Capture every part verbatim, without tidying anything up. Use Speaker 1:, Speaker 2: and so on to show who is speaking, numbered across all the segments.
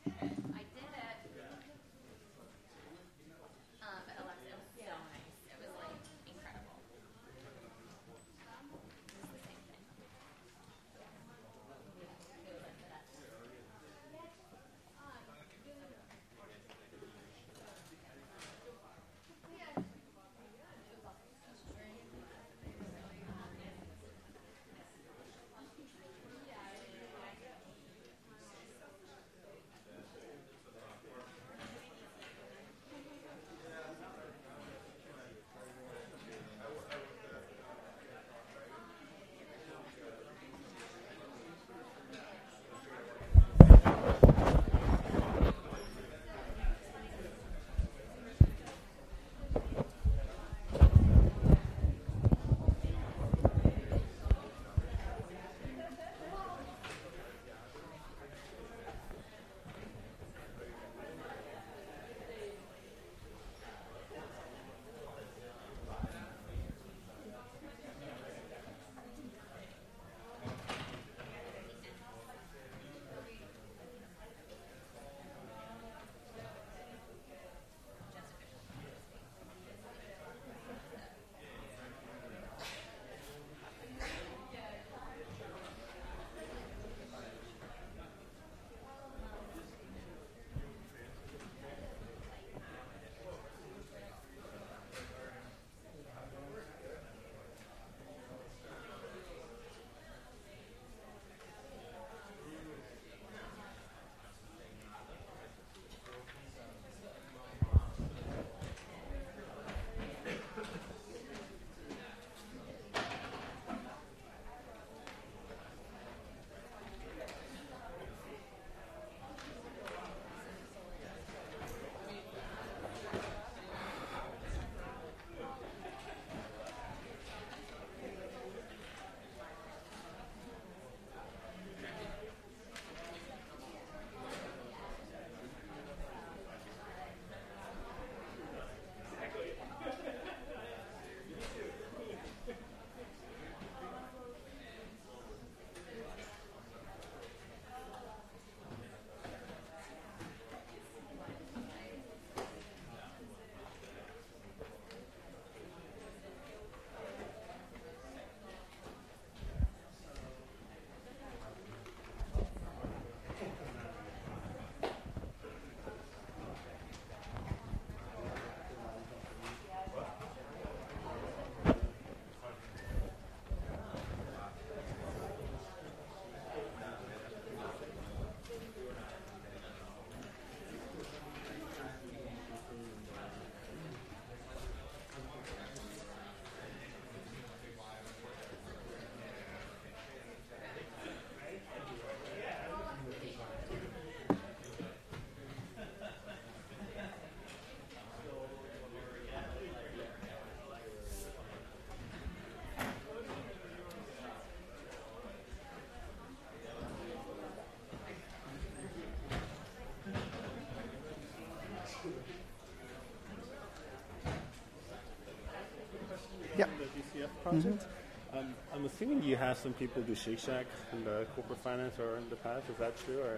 Speaker 1: Yeah.
Speaker 2: The D C F project. Mm-hmm. Um, I'm assuming you have some people do Shake Shack in the corporate finance or in the past. Is that true? Or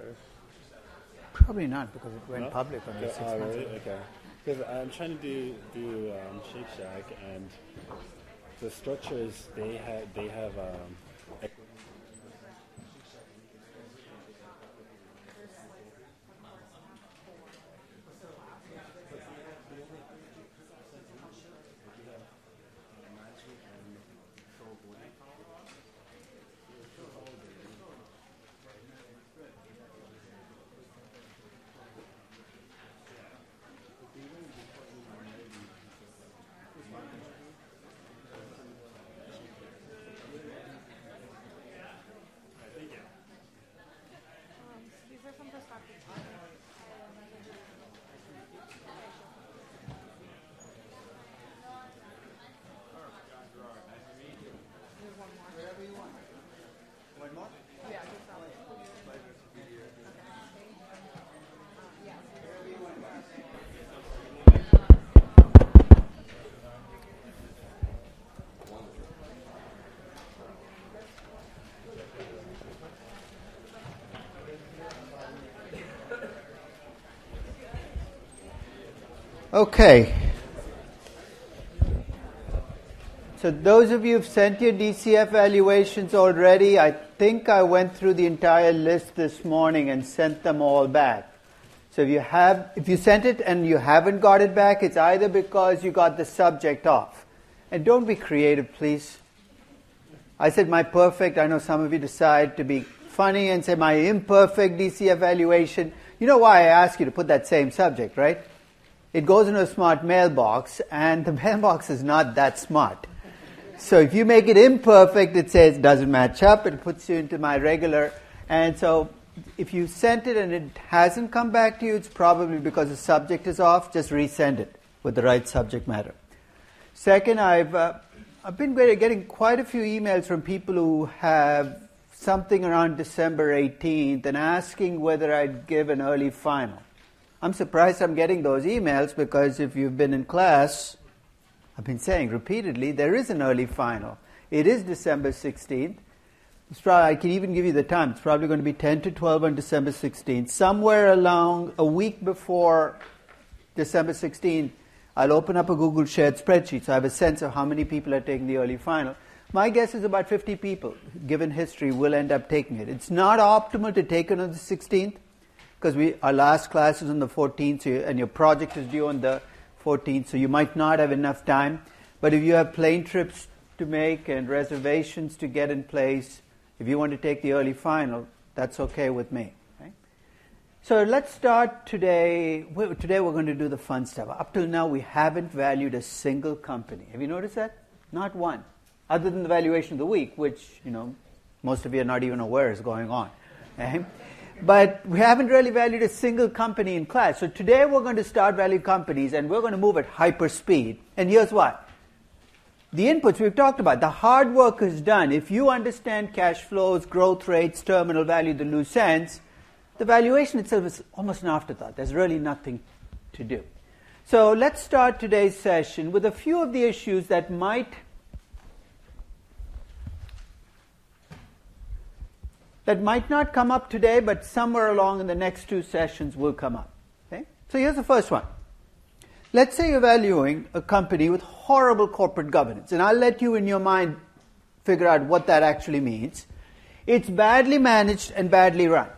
Speaker 1: probably not, because it went
Speaker 2: no?
Speaker 1: public only
Speaker 2: okay.
Speaker 1: six
Speaker 2: oh,
Speaker 1: months
Speaker 2: really?
Speaker 1: ago.
Speaker 2: Okay. Because I'm trying to do do um, Shake Shack, and the structures they have they have. Um,
Speaker 1: Okay. So those of you who've sent your D C F valuations already, I think I went through the entire list this morning and sent them all back. So if you have, if you sent it and you haven't got it back, it's either because you got the subject off. And don't be creative, please. I said my perfect. I know some of you decide to be funny and say my imperfect D C F valuation. You know why I ask you to put that same subject, right? It goes into a smart mailbox, and the mailbox is not that smart. So if you make it imperfect, it says doesn't match up. It puts you into my regular. And so if you sent it and it hasn't come back to you, it's probably because the subject is off. Just resend it with the right subject matter. Second, I've uh, I've been getting quite a few emails from people who have something around December eighteenth and asking whether I'd give an early final. I'm surprised I'm getting those emails because if you've been in class, I've been saying repeatedly, there is an early final. It is December sixteenth. It's probably, I can even give you the time. It's probably going to be ten to twelve on December sixteenth. Somewhere along a week before December sixteenth, I'll open up a Google shared spreadsheet so I have a sense of how many people are taking the early final. My guess is about fifty people, given history, will end up taking it. It's not optimal to take it on the sixteenth because we our last class is on the fourteenth so you, and your project is due on the fourteenth, so you might not have enough time. But if you have plane trips to make and reservations to get in place, if you want to take the early final, that's okay with me. Okay? So let's start today. Today we're going to do the fun stuff. Up till now, we haven't valued a single company. Have you noticed that? Not one. Other than the valuation of the week, which, you know, most of you are not even aware is going on. Okay? But we haven't really valued a single company in class. So today we're going to start valuing companies and we're going to move at hyper speed. And here's why. The inputs we've talked about, the hard work is done. If you understand cash flows, growth rates, terminal value, the loose ends, the valuation itself is almost an afterthought. There's really nothing to do. So let's start today's session with a few of the issues that might that might not come up today, but somewhere along in the next two sessions will come up. Okay? So here's the first one. Let's say you're valuing a company with horrible corporate governance, and I'll let you in your mind figure out what that actually means. It's badly managed and badly run.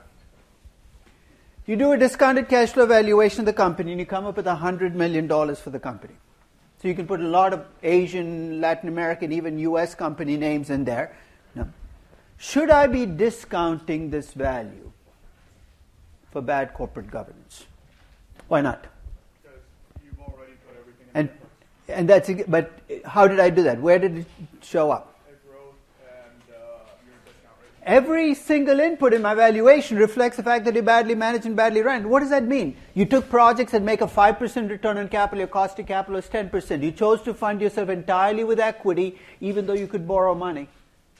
Speaker 1: You do a discounted cash flow valuation of the company, and you come up with one hundred million dollars for the company. So you can put a lot of Asian, Latin American, even U S company names in there. No. Should I be discounting this value for bad corporate governance? Why not?
Speaker 3: Because you've already put everything in
Speaker 1: And
Speaker 3: there.
Speaker 1: and that's but how did I do that? Where did it show up?
Speaker 3: It wrote and uh, your discount rate.
Speaker 1: Every single input in my valuation reflects the fact that you badly managed and badly ran. What does that mean? You took projects that make a five percent return on capital, your cost of capital is ten percent. You chose to fund yourself entirely with equity, even though you could borrow money.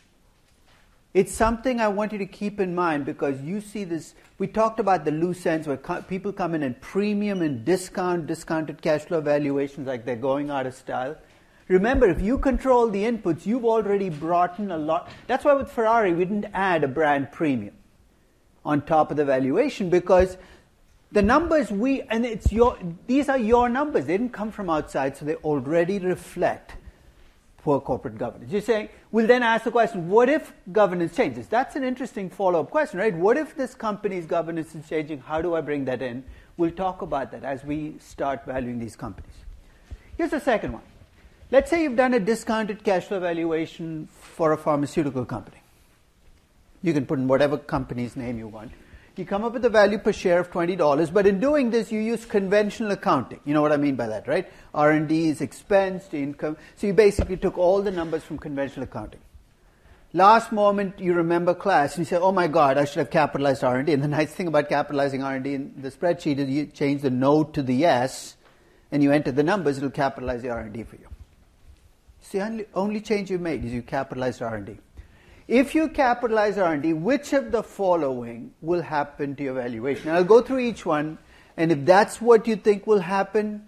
Speaker 1: It's something I want you to keep in mind because you see this. We talked about the loose ends where co- people come in and premium and discount, discounted cash flow valuations like they're going out of style. Remember, if you control the inputs, you've already brought in a lot. That's why with Ferrari, we didn't add a brand premium on top of the valuation because the numbers we, and it's your, these are your numbers. They didn't come from outside, so they already reflect poor corporate governance. You're saying, we'll then ask the question, what if governance changes? That's an interesting follow-up question, right? What if this company's governance is changing? How do I bring that in? We'll talk about that as we start valuing these companies. Here's the second one. Let's say you've done a discounted cash flow valuation for a pharmaceutical company. You can put in whatever company's name you want. You come up with a value per share of twenty dollars, but in doing this, you use conventional accounting. You know what I mean by that, right? R and D is expensed, income. So you basically took all the numbers from conventional accounting. Last moment, you remember class, and you say, oh my God, I should have capitalized R and D. And the nice thing about capitalizing R and D in the spreadsheet is you change the no to the yes, and you enter the numbers, it'll capitalize the R and D for you. It's the only, only change you made is you capitalized R and D. If you capitalize R and D, which of the following will happen to your valuation? And I'll go through each one, and if that's what you think will happen,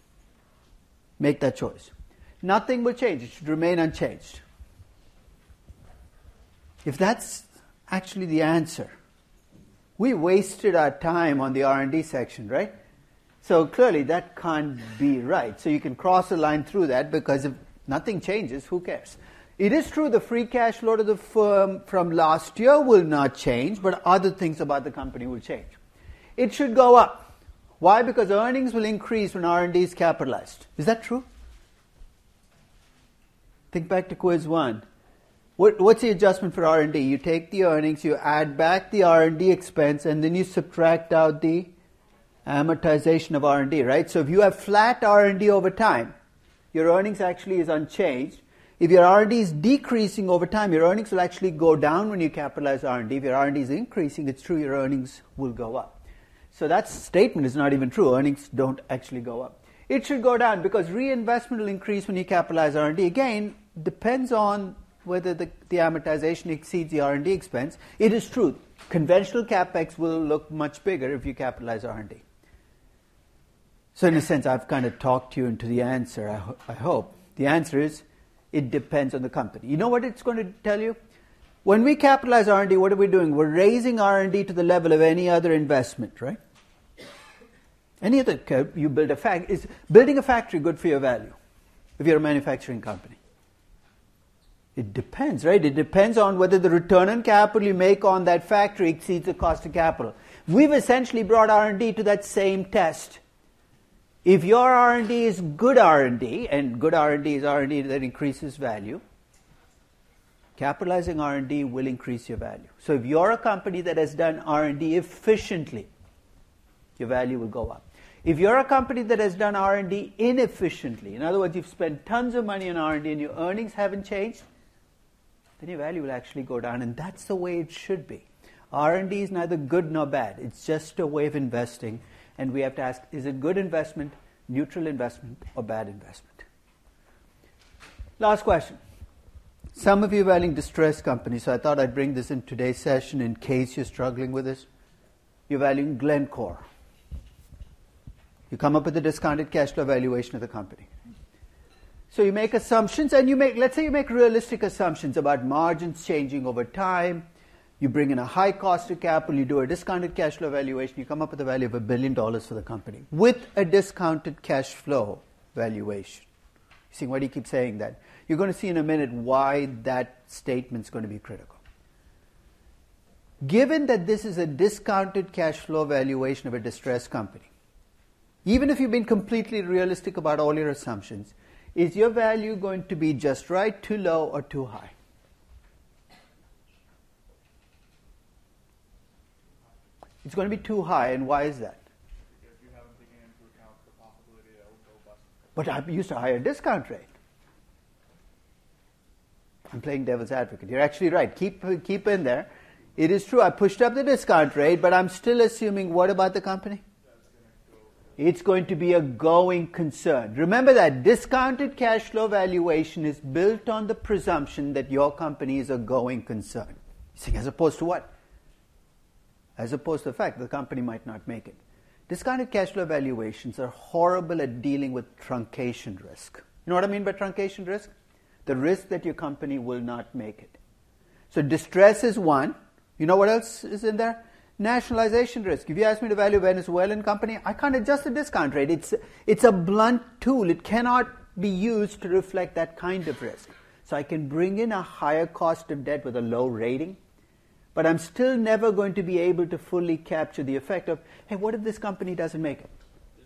Speaker 1: make that choice. Nothing will change. It should remain unchanged. If that's actually the answer, we wasted our time on the R and D section, right? So clearly that can't be right. So you can cross a line through that because if nothing changes, who cares? It is true the free cash flow to the firm from last year will not change, but other things about the company will change. It should go up. Why? Because earnings will increase when R and D is capitalized. Is that true? Think back to quiz one. What, what's the adjustment for R and D? You take the earnings, you add back the R and D expense, and then you subtract out the amortization of R and D, right? So if you have flat R and D over time, your earnings actually is unchanged. If your R and D is decreasing over time, your earnings will actually go down when you capitalize R and D. If your R and D is increasing, it's true your earnings will go up. So that statement is not even true. Earnings don't actually go up. It should go down because reinvestment will increase when you capitalize R and D. Again, depends on whether the, the amortization exceeds the R and D expense. It is true. Conventional CapEx will look much bigger if you capitalize R and D. So in a sense, I've kind of talked you into the answer, I, ho- I hope. The answer is, it depends on the company. You know what it's going to tell you? When we capitalize R and D, what are we doing? We're raising R and D to the level of any other investment, right? Any other, you build a factory. Is building a factory good for your value if you're a manufacturing company? It depends, right? It depends on whether the return on capital you make on that factory exceeds the cost of capital. We've essentially brought R and D to that same test. If your R and D is good R and D, and good R and D is R and D that increases value, capitalizing R and D will increase your value. So if you're a company that has done R and D efficiently, your value will go up. If you're a company that has done R and D inefficiently, in other words, you've spent tons of money on R and D and your earnings haven't changed, then your value will actually go down, and that's the way it should be. R and D is neither good nor bad. It's just a way of investing, and we have to ask, is it good investment, neutral investment, or bad investment? Last question. Some of you are valuing distressed companies, so I thought I'd bring this in today's session in case you're struggling with this. You're valuing Glencore. You come up with a discounted cash flow valuation of the company. So you make assumptions, and you make, let's say you make realistic assumptions about margins changing over time. You bring in a high cost of capital, you do a discounted cash flow valuation, you come up with a value of a billion dollars for the company with a discounted cash flow valuation. You see, why do you keep saying that? You're going to see in a minute why that statement's going to be critical. Given that this is a discounted cash flow valuation of a distressed company, even if you've been completely realistic about all your assumptions, is your value going to be just right, too low, or too high? It's going to be too high, and why is that?
Speaker 3: Because you haven't taken into account the possibility that it will go bust.
Speaker 1: But I used a higher discount rate. I'm playing devil's advocate. You're actually right. Keep keep in there. It is true, I pushed up the discount rate, but I'm still assuming what about the company? It's going to be a going concern. Remember that discounted cash flow valuation is built on the presumption that your company is a going concern. You think, as opposed to what? As opposed to the fact that the company might not make it. Discounted cash flow valuations are horrible at dealing with truncation risk. You know what I mean by truncation risk? The risk that your company will not make it. So distress is one. You know what else is in there? Nationalization risk. If you ask me to value a Venezuelan company, I can't adjust the discount rate. It's, it's a blunt tool. It cannot be used to reflect that kind of risk. So I can bring in a higher cost of debt with a low rating, but I'm still never going to be able to fully capture the effect of, hey, what if this company doesn't make it?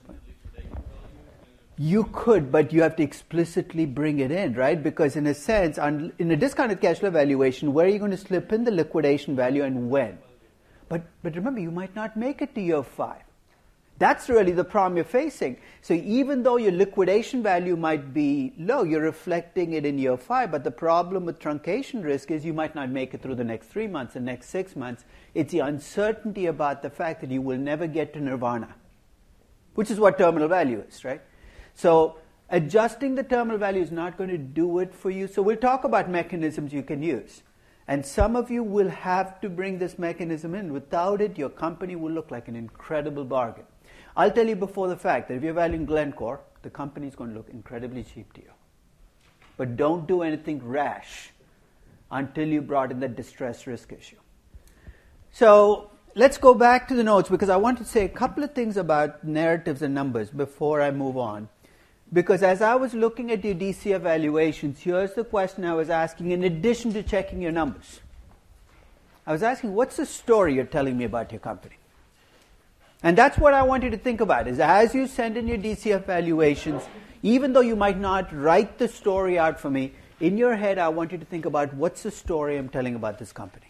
Speaker 1: You could, but you have to explicitly bring it in, right? Because in a sense, in a discounted cash flow valuation, where are you going to slip in the liquidation value and when? But but remember, you might not make it to year five. That's really the problem you're facing. So even though your liquidation value might be low, you're reflecting it in year five. But the problem with truncation risk is you might not make it through the next three months, the next six months. It's the uncertainty about the fact that you will never get to nirvana, which is what terminal value is, right? So adjusting the terminal value is not going to do it for you. So we'll talk about mechanisms you can use. And some of you will have to bring this mechanism in. Without it, your company will look like an incredible bargain. I'll tell you before the fact that if you're valuing Glencore, the company is going to look incredibly cheap to you. But don't do anything rash until you brought in the distress risk issue. So let's go back to the notes because I want to say a couple of things about narratives and numbers before I move on. Because as I was looking at your D C F valuations, here's the question I was asking in addition to checking your numbers. I was asking, what's the story you're telling me about your company? And that's what I want you to think about, is as you send in your D C F valuations, even though you might not write the story out for me, in your head I want you to think about what's the story I'm telling about this company.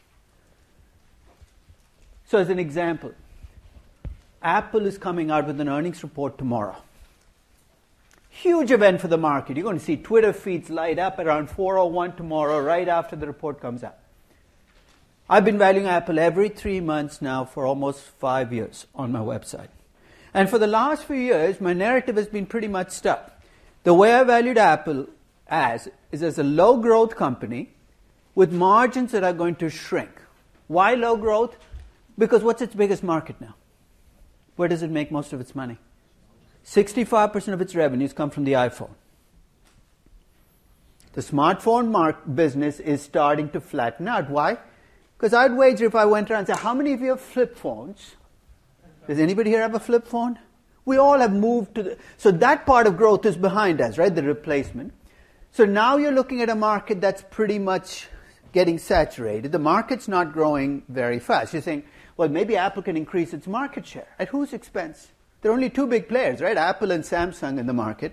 Speaker 1: So as an example, Apple is coming out with an earnings report tomorrow. Huge event for the market. You're going to see Twitter feeds light up around four oh one tomorrow, right after the report comes out. I've been valuing Apple every three months now for almost five years on my website. And for the last few years, my narrative has been pretty much stuck. The way I valued Apple as is as a low growth company with margins that are going to shrink. Why low growth? Because what's its biggest market now? Where does it make most of its money? sixty-five percent of its revenues come from the iPhone. The smartphone mark business is starting to flatten out. Why? Because I'd wager if I went around and said, how many of you have flip phones? Does anybody here have a flip phone? We all have moved to the... So that part of growth is behind us, right? The replacement. So now you're looking at a market that's pretty much getting saturated. The market's not growing very fast. You're saying, well, maybe Apple can increase its market share. At whose expense? There are only two big players, right? Apple and Samsung in the market.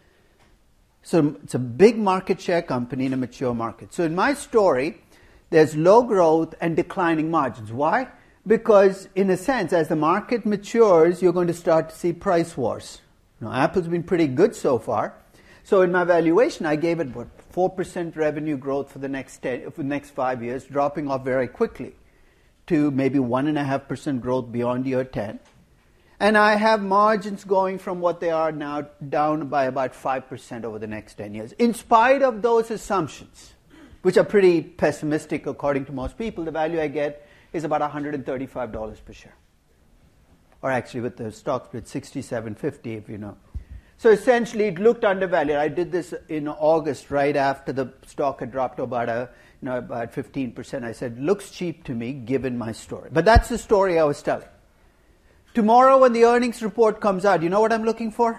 Speaker 1: So it's a big market share company in a mature market. So in my story, there's low growth and declining margins. Why? Because in a sense, as the market matures, you're going to start to see price wars. Now, Apple's been pretty good so far. So in my valuation, I gave it, what, four percent revenue growth for the next ten, for the next five years, dropping off very quickly to maybe one point five percent growth beyond year ten. And I have margins going from what they are now down by about five percent over the next ten years. In spite of those assumptions, which are pretty pessimistic according to most people, the value I get is about one hundred thirty-five dollars per share. Or actually with the stock split, sixty-seven fifty if you know. So essentially it looked undervalued. I did this in August right after the stock had dropped to about, a, you know, about fifteen percent. I said, looks cheap to me given my story. But that's the story I was telling. Tomorrow when the earnings report comes out, you know what I'm looking for?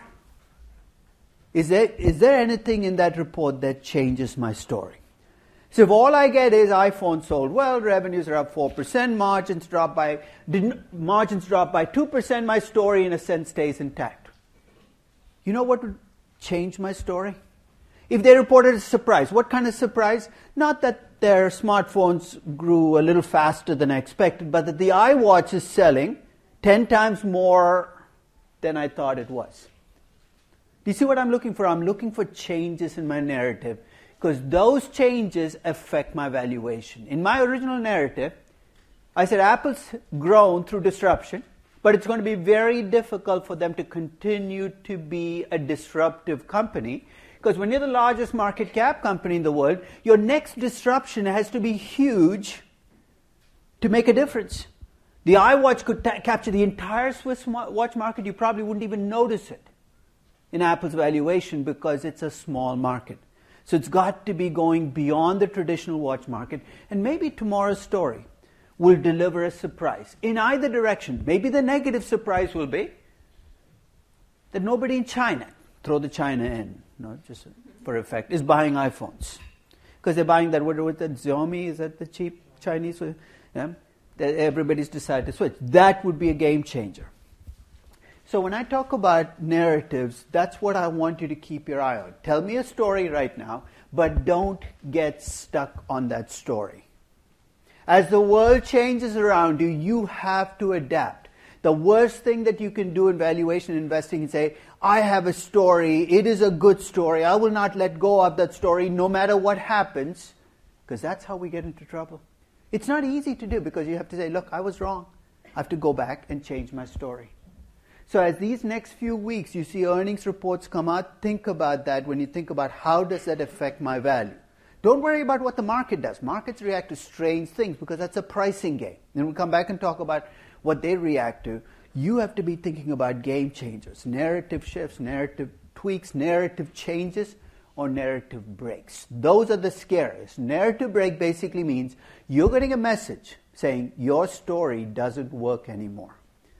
Speaker 1: Is there, is there anything in that report that changes my story? So if all I get is iPhone sold well, revenues are up four percent, margins drop by, didn't, margins drop by two percent, my story in a sense stays intact. You know what would change my story? If they reported a surprise. What kind of surprise? Not that their smartphones grew a little faster than I expected, but that the iWatch is selling ten times more than I thought it was. Do you see what I'm looking for? I'm looking for changes in my narrative because those changes affect my valuation. In my original narrative, I said Apple's grown through disruption, but it's going to be very difficult for them to continue to be a disruptive company because when you're the largest market cap company in the world, your next disruption has to be huge to make a difference. The iWatch could ta- capture the entire Swiss watch market. You probably wouldn't even notice it in Apple's valuation because it's a small market. So it's got to be going beyond the traditional watch market. And maybe tomorrow's story will deliver a surprise in either direction. Maybe the negative surprise will be that nobody in China, throw the China in, you know, just for effect, is buying iPhones. Because they're buying that, what with that Xiaomi, is that the cheap Chinese? Yeah? That everybody's decided to switch. That would be a game changer. So when I talk about narratives, that's what I want you to keep your eye on. Tell me a story right now, but don't get stuck on that story. As the world changes around you, you have to adapt. The worst thing that you can do in valuation investing is say, I have a story, it is a good story, I will not let go of that story no matter what happens, because that's how we get into trouble. It's not easy to do because you have to say, look, I was wrong. I have to go back and change my story. So as these next few weeks you see earnings reports come out, think about that when you think about how does that affect my value. Don't worry about what the market does. Markets react to strange things because that's a pricing game. Then we'll come back and talk about what they react to. You have to be thinking about game changers, narrative shifts, narrative tweaks, narrative changes, or narrative breaks. Those are the scariest. Narrative break basically means you're getting a message saying your story doesn't work anymore.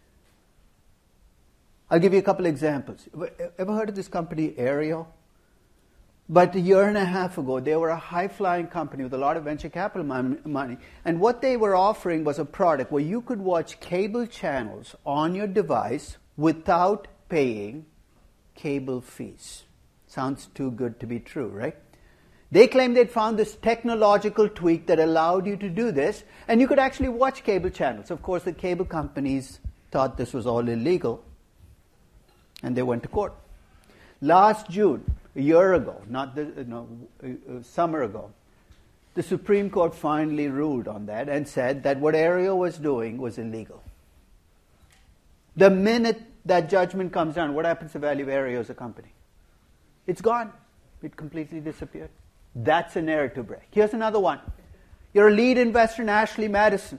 Speaker 1: I'll give you a couple examples. Ever heard of this company, Aerial? But a year and a half ago, they were a high-flying company with a lot of venture capital money. And what they were offering was a product where you could watch cable channels on your device without paying cable fees. Sounds too good to be true, right? They claimed they'd found this technological tweak that allowed you to do this, and you could actually watch cable channels. Of course, the cable companies thought this was all illegal, and they went to court. Last June, a year ago, not the, no, a, a summer ago, the Supreme Court finally ruled on that and said that what Aerial was doing was illegal. The minute that judgment comes down, what happens to the value of Aerial as a company? It's gone. It completely disappeared. That's a narrative break. Here's another one. You're a lead investor in Ashley Madison.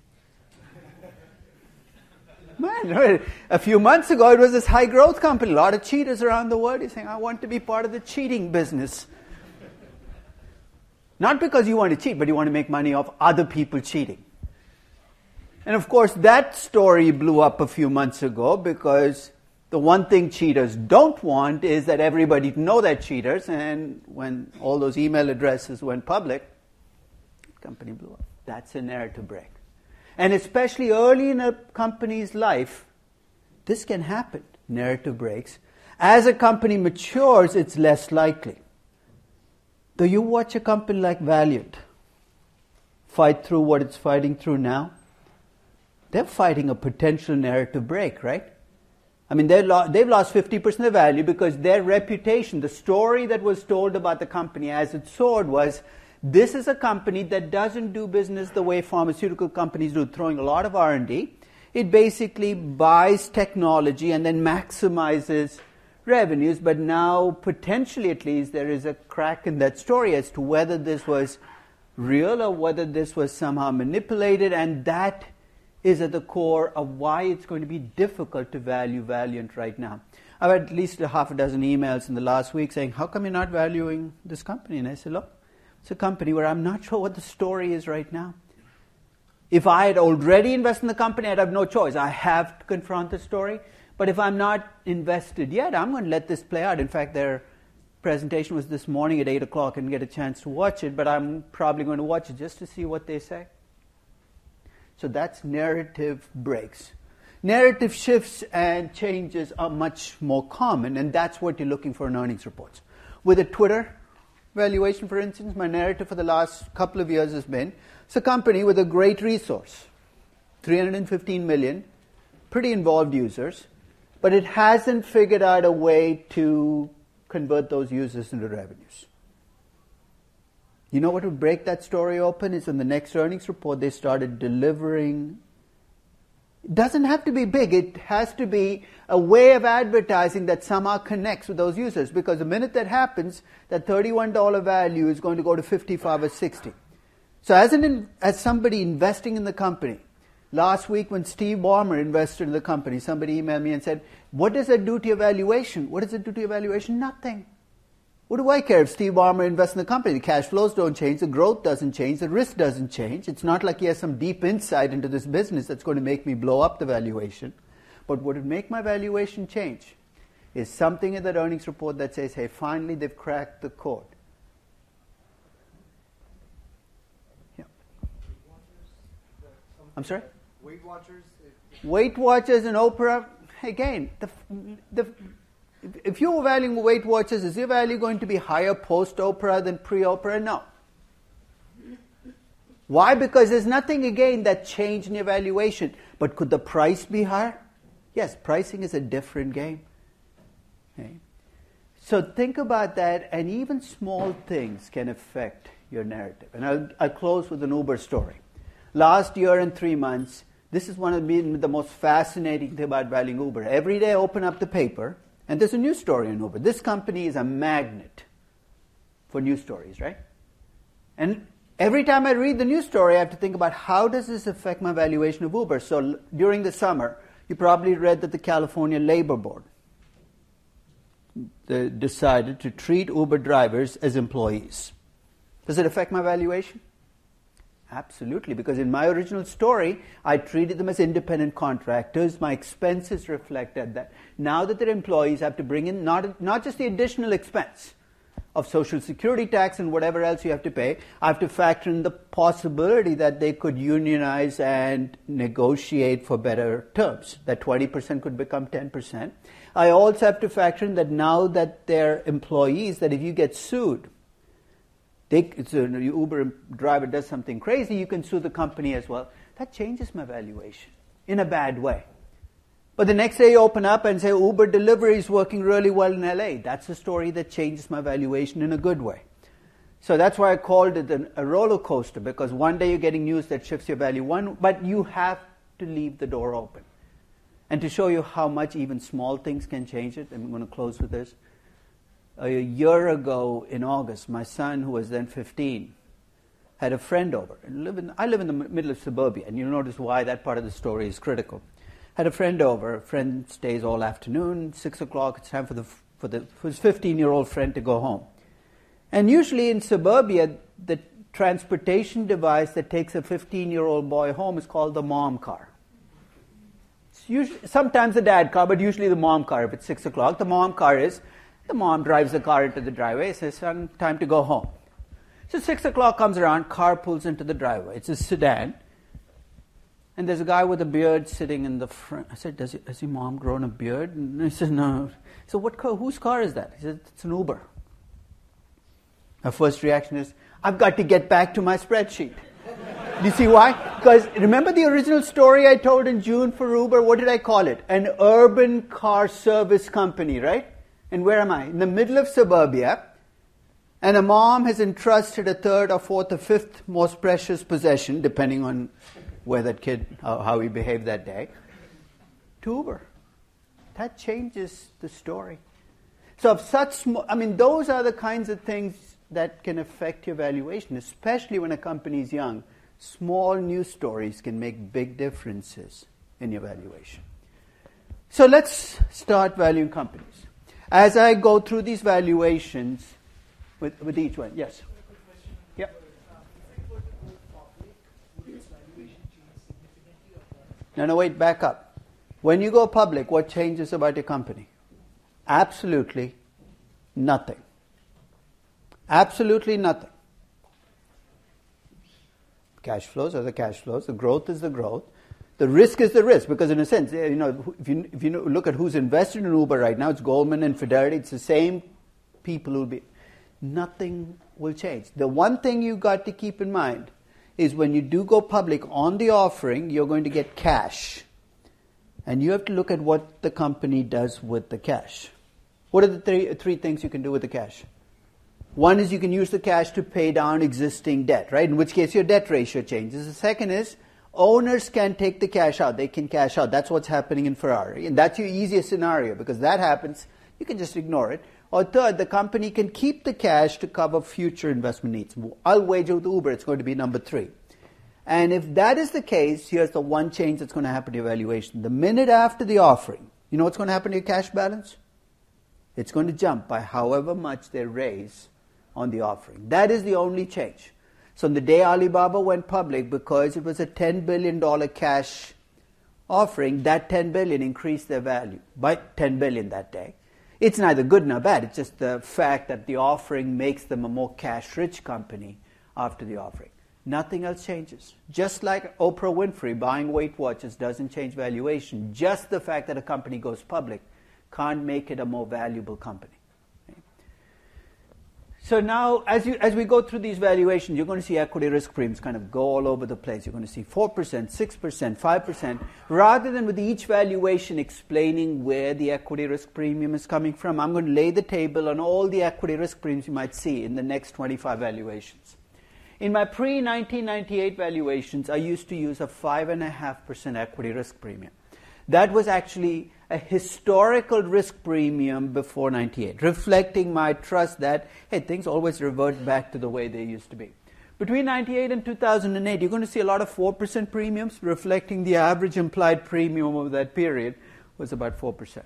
Speaker 1: Man, a few months ago, it was this high-growth company. A lot of cheaters around the world. You're saying, I want to be part of the cheating business. Not because you want to cheat, but you want to make money off other people cheating. And of course, that story blew up a few months ago because the one thing cheaters don't want is that everybody know they're cheaters. And when all those email addresses went public, the company blew up. That's a narrative break. And especially early in a company's life, this can happen, narrative breaks. As a company matures, it's less likely. Do you watch a company like Valiant fight through what it's fighting through now? They're fighting a potential narrative break, right? I mean, they've lost, they've lost fifty percent of value because their reputation, the story that was told about the company as it soared was, this is a company that doesn't do business the way pharmaceutical companies do, throwing a lot of R and D. It basically buys technology and then maximizes revenues, but now, potentially at least, there is a crack in that story as to whether this was real or whether this was somehow manipulated, and that is at the core of why it's going to be difficult to value Valiant right now. I've had at least a half a dozen emails in the last week saying, how come you're not valuing this company? And I said, look, it's a company where I'm not sure what the story is right now. If I had already invested in the company, I'd have no choice. I have to confront the story. But if I'm not invested yet, I'm going to let this play out. In fact, their presentation was this morning at eight o'clock. I didn't get a chance to watch it, but I'm probably going to watch it just to see what they say. So that's narrative breaks. Narrative shifts and changes are much more common, and that's what you're looking for in earnings reports. With a Twitter valuation, for instance, my narrative for the last couple of years has been, it's a company with a great resource, three hundred fifteen million, pretty involved users, but it hasn't figured out a way to convert those users into revenues. You know what would break that story open is in the next earnings report they started delivering. It doesn't have to be big. It has to be a way of advertising that somehow connects with those users, because the minute that happens, that thirty-one dollars value is going to go to fifty-five or sixty. So as an as somebody investing in the company, last week when Steve Ballmer invested in the company, somebody emailed me and said, what does that do to your valuation? What does it do to your valuation? Nothing. What do I care if Steve Ballmer invests in the company? The cash flows don't change, the growth doesn't change, the risk doesn't change. It's not like he has some deep insight into this business that's going to make me blow up the valuation. But what would make my valuation change is something in that earnings report that says, hey, finally they've cracked the code. Yeah. I'm sorry?
Speaker 4: Weight Watchers?
Speaker 1: Weight Watchers and Oprah, again, the the if you're valuing Weight Watchers, is your value going to be higher post-Oprah than pre-Oprah? No. Why? Because there's nothing, again, that changed in your valuation. But could the price be higher? Yes, pricing is a different game. Okay. So think about that, and even small things can affect your narrative. And I'll, I'll close with an Uber story. Last year and three months, this is one of the, the most fascinating things about valuing Uber. Every day I open up the paper, and there's a news story on Uber. This company is a magnet for news stories, right? And every time I read the news story, I have to think about how does this affect my valuation of Uber. So l- during the summer, you probably read that the California Labor Board the, decided to treat Uber drivers as employees. Does it affect my valuation? Absolutely, because in my original story, I treated them as independent contractors. My expenses reflected that. Now that they're employees, I have to bring in not, not just the additional expense of Social Security tax and whatever else you have to pay. I have to factor in the possibility that they could unionize and negotiate for better terms, that twenty percent could become ten percent. I also have to factor in that now that they're employees, that if you get sued, They, so an Uber driver does something crazy, you can sue the company as well. That changes my valuation in a bad way. But the next day you open up and say Uber delivery is working really well in L A. That's a story that changes my valuation in a good way. So that's why I called it an, a roller coaster, because one day you're getting news that shifts your value, one, but you have to leave the door open. And to show you how much even small things can change it, I'm going to close with this. A year ago in August, my son, who was then fifteen, had a friend over. And live in, I live in the middle of suburbia, and you'll notice why that part of the story is critical. Had a friend over. A friend stays all afternoon. Six o'clock, it's time for the for the for his fifteen-year-old friend to go home. And usually in suburbia, the transportation device that takes a fifteen-year-old boy home is called the mom car. It's usually, sometimes the dad car, but usually the mom car. If it's six o'clock, the mom car is. The mom drives the car into the driveway, says, son, time to go home. So six o'clock comes around, car pulls into the driveway. It's a sedan. And there's a guy with a beard sitting in the front. I said, Does he, has your mom grown a beard? And he said, no. So what car, whose car is that? He said, it's an Uber. My first reaction is, I've got to get back to my spreadsheet. Do you see why? Because remember the original story I told in June for Uber? What did I call it? An urban car service company, right? And where am I? In the middle of suburbia. And a mom has entrusted a third or fourth or fifth most precious possession, depending on where that kid, how, how he behaved that day, to Uber. That changes the story. So of such, sm- I mean, those are the kinds of things that can affect your valuation, especially when a company is young. Small news stories can make big differences in your valuation. So let's start valuing companies. As I go through these valuations with, with each one, yes? Yeah. No, no, wait, back up. When you go public, what changes about your company? Absolutely nothing. Absolutely nothing. Cash flows are the cash flows. The growth is the growth. The risk is the risk, because in a sense, you know, if you if you look at who's invested in Uber right now, it's Goldman and Fidelity. It's the same people who'll be. Nothing will change. The one thing you got to keep in mind is when you do go public on the offering, you're going to get cash, and you have to look at what the company does with the cash. What are the three three things you can do with the cash? One is you can use the cash to pay down existing debt, right? In which case your debt ratio changes. The second is owners can take the cash out. They can cash out. That's what's happening in Ferrari. And that's your easiest scenario, because that happens, you can just ignore it. Or third, the company can keep the cash to cover future investment needs. I'll wager with Uber it's going to be number three. And if that is the case, here's the one change that's going to happen to your valuation. The minute after the offering, you know what's going to happen to your cash balance? It's going to jump by however much they raise on the offering. That is the only change. So on the day Alibaba went public, because it was a ten billion dollars cash offering, that ten billion dollars increased their value by ten billion dollars that day. It's neither good nor bad. It's just the fact that the offering makes them a more cash-rich company after the offering. Nothing else changes. Just like Oprah Winfrey buying Weight Watchers doesn't change valuation. Just the fact that a company goes public can't make it a more valuable company. So now, as you as we go through these valuations, you're going to see equity risk premiums kind of go all over the place. You're going to see four percent, six percent, five percent, rather than with each valuation explaining where the equity risk premium is coming from. I'm going to lay the table on all the equity risk premiums you might see in the next twenty-five valuations. In my pre-nineteen ninety-eight valuations, I used to use a five point five percent equity risk premium. That was actually a historical risk premium before ninety-eight, reflecting my trust that, hey, things always revert back to the way they used to be. Between ninety-eight and two thousand eight, you're going to see a lot of four percent premiums, reflecting the average implied premium of that period was about four percent.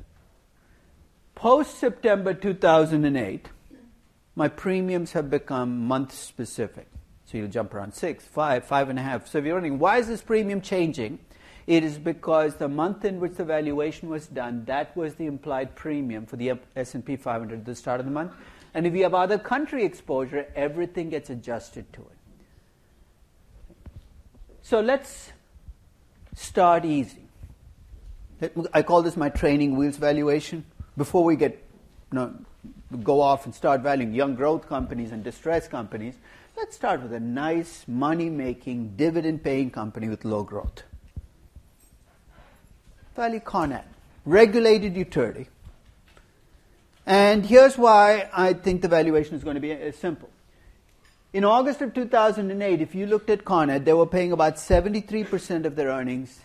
Speaker 1: Post-September two thousand eight, my premiums have become month-specific. So you'll jump around six, five, five and a half. So if you're wondering, why is this premium changing? It is because the month in which the valuation was done, that was the implied premium for the S and P five hundred at the start of the month. And if you have other country exposure, everything gets adjusted to it. So let's start easy. I call this my training wheels valuation. Before we get, you know, go off and start valuing young growth companies and distressed companies, let's start with a nice, money-making, dividend-paying company with low growth. Value Con Ed, regulated utility. And here's why I think the valuation is going to be uh, simple. In August of two thousand eight, if you looked at Con Ed, they were paying about seventy-three percent of their earnings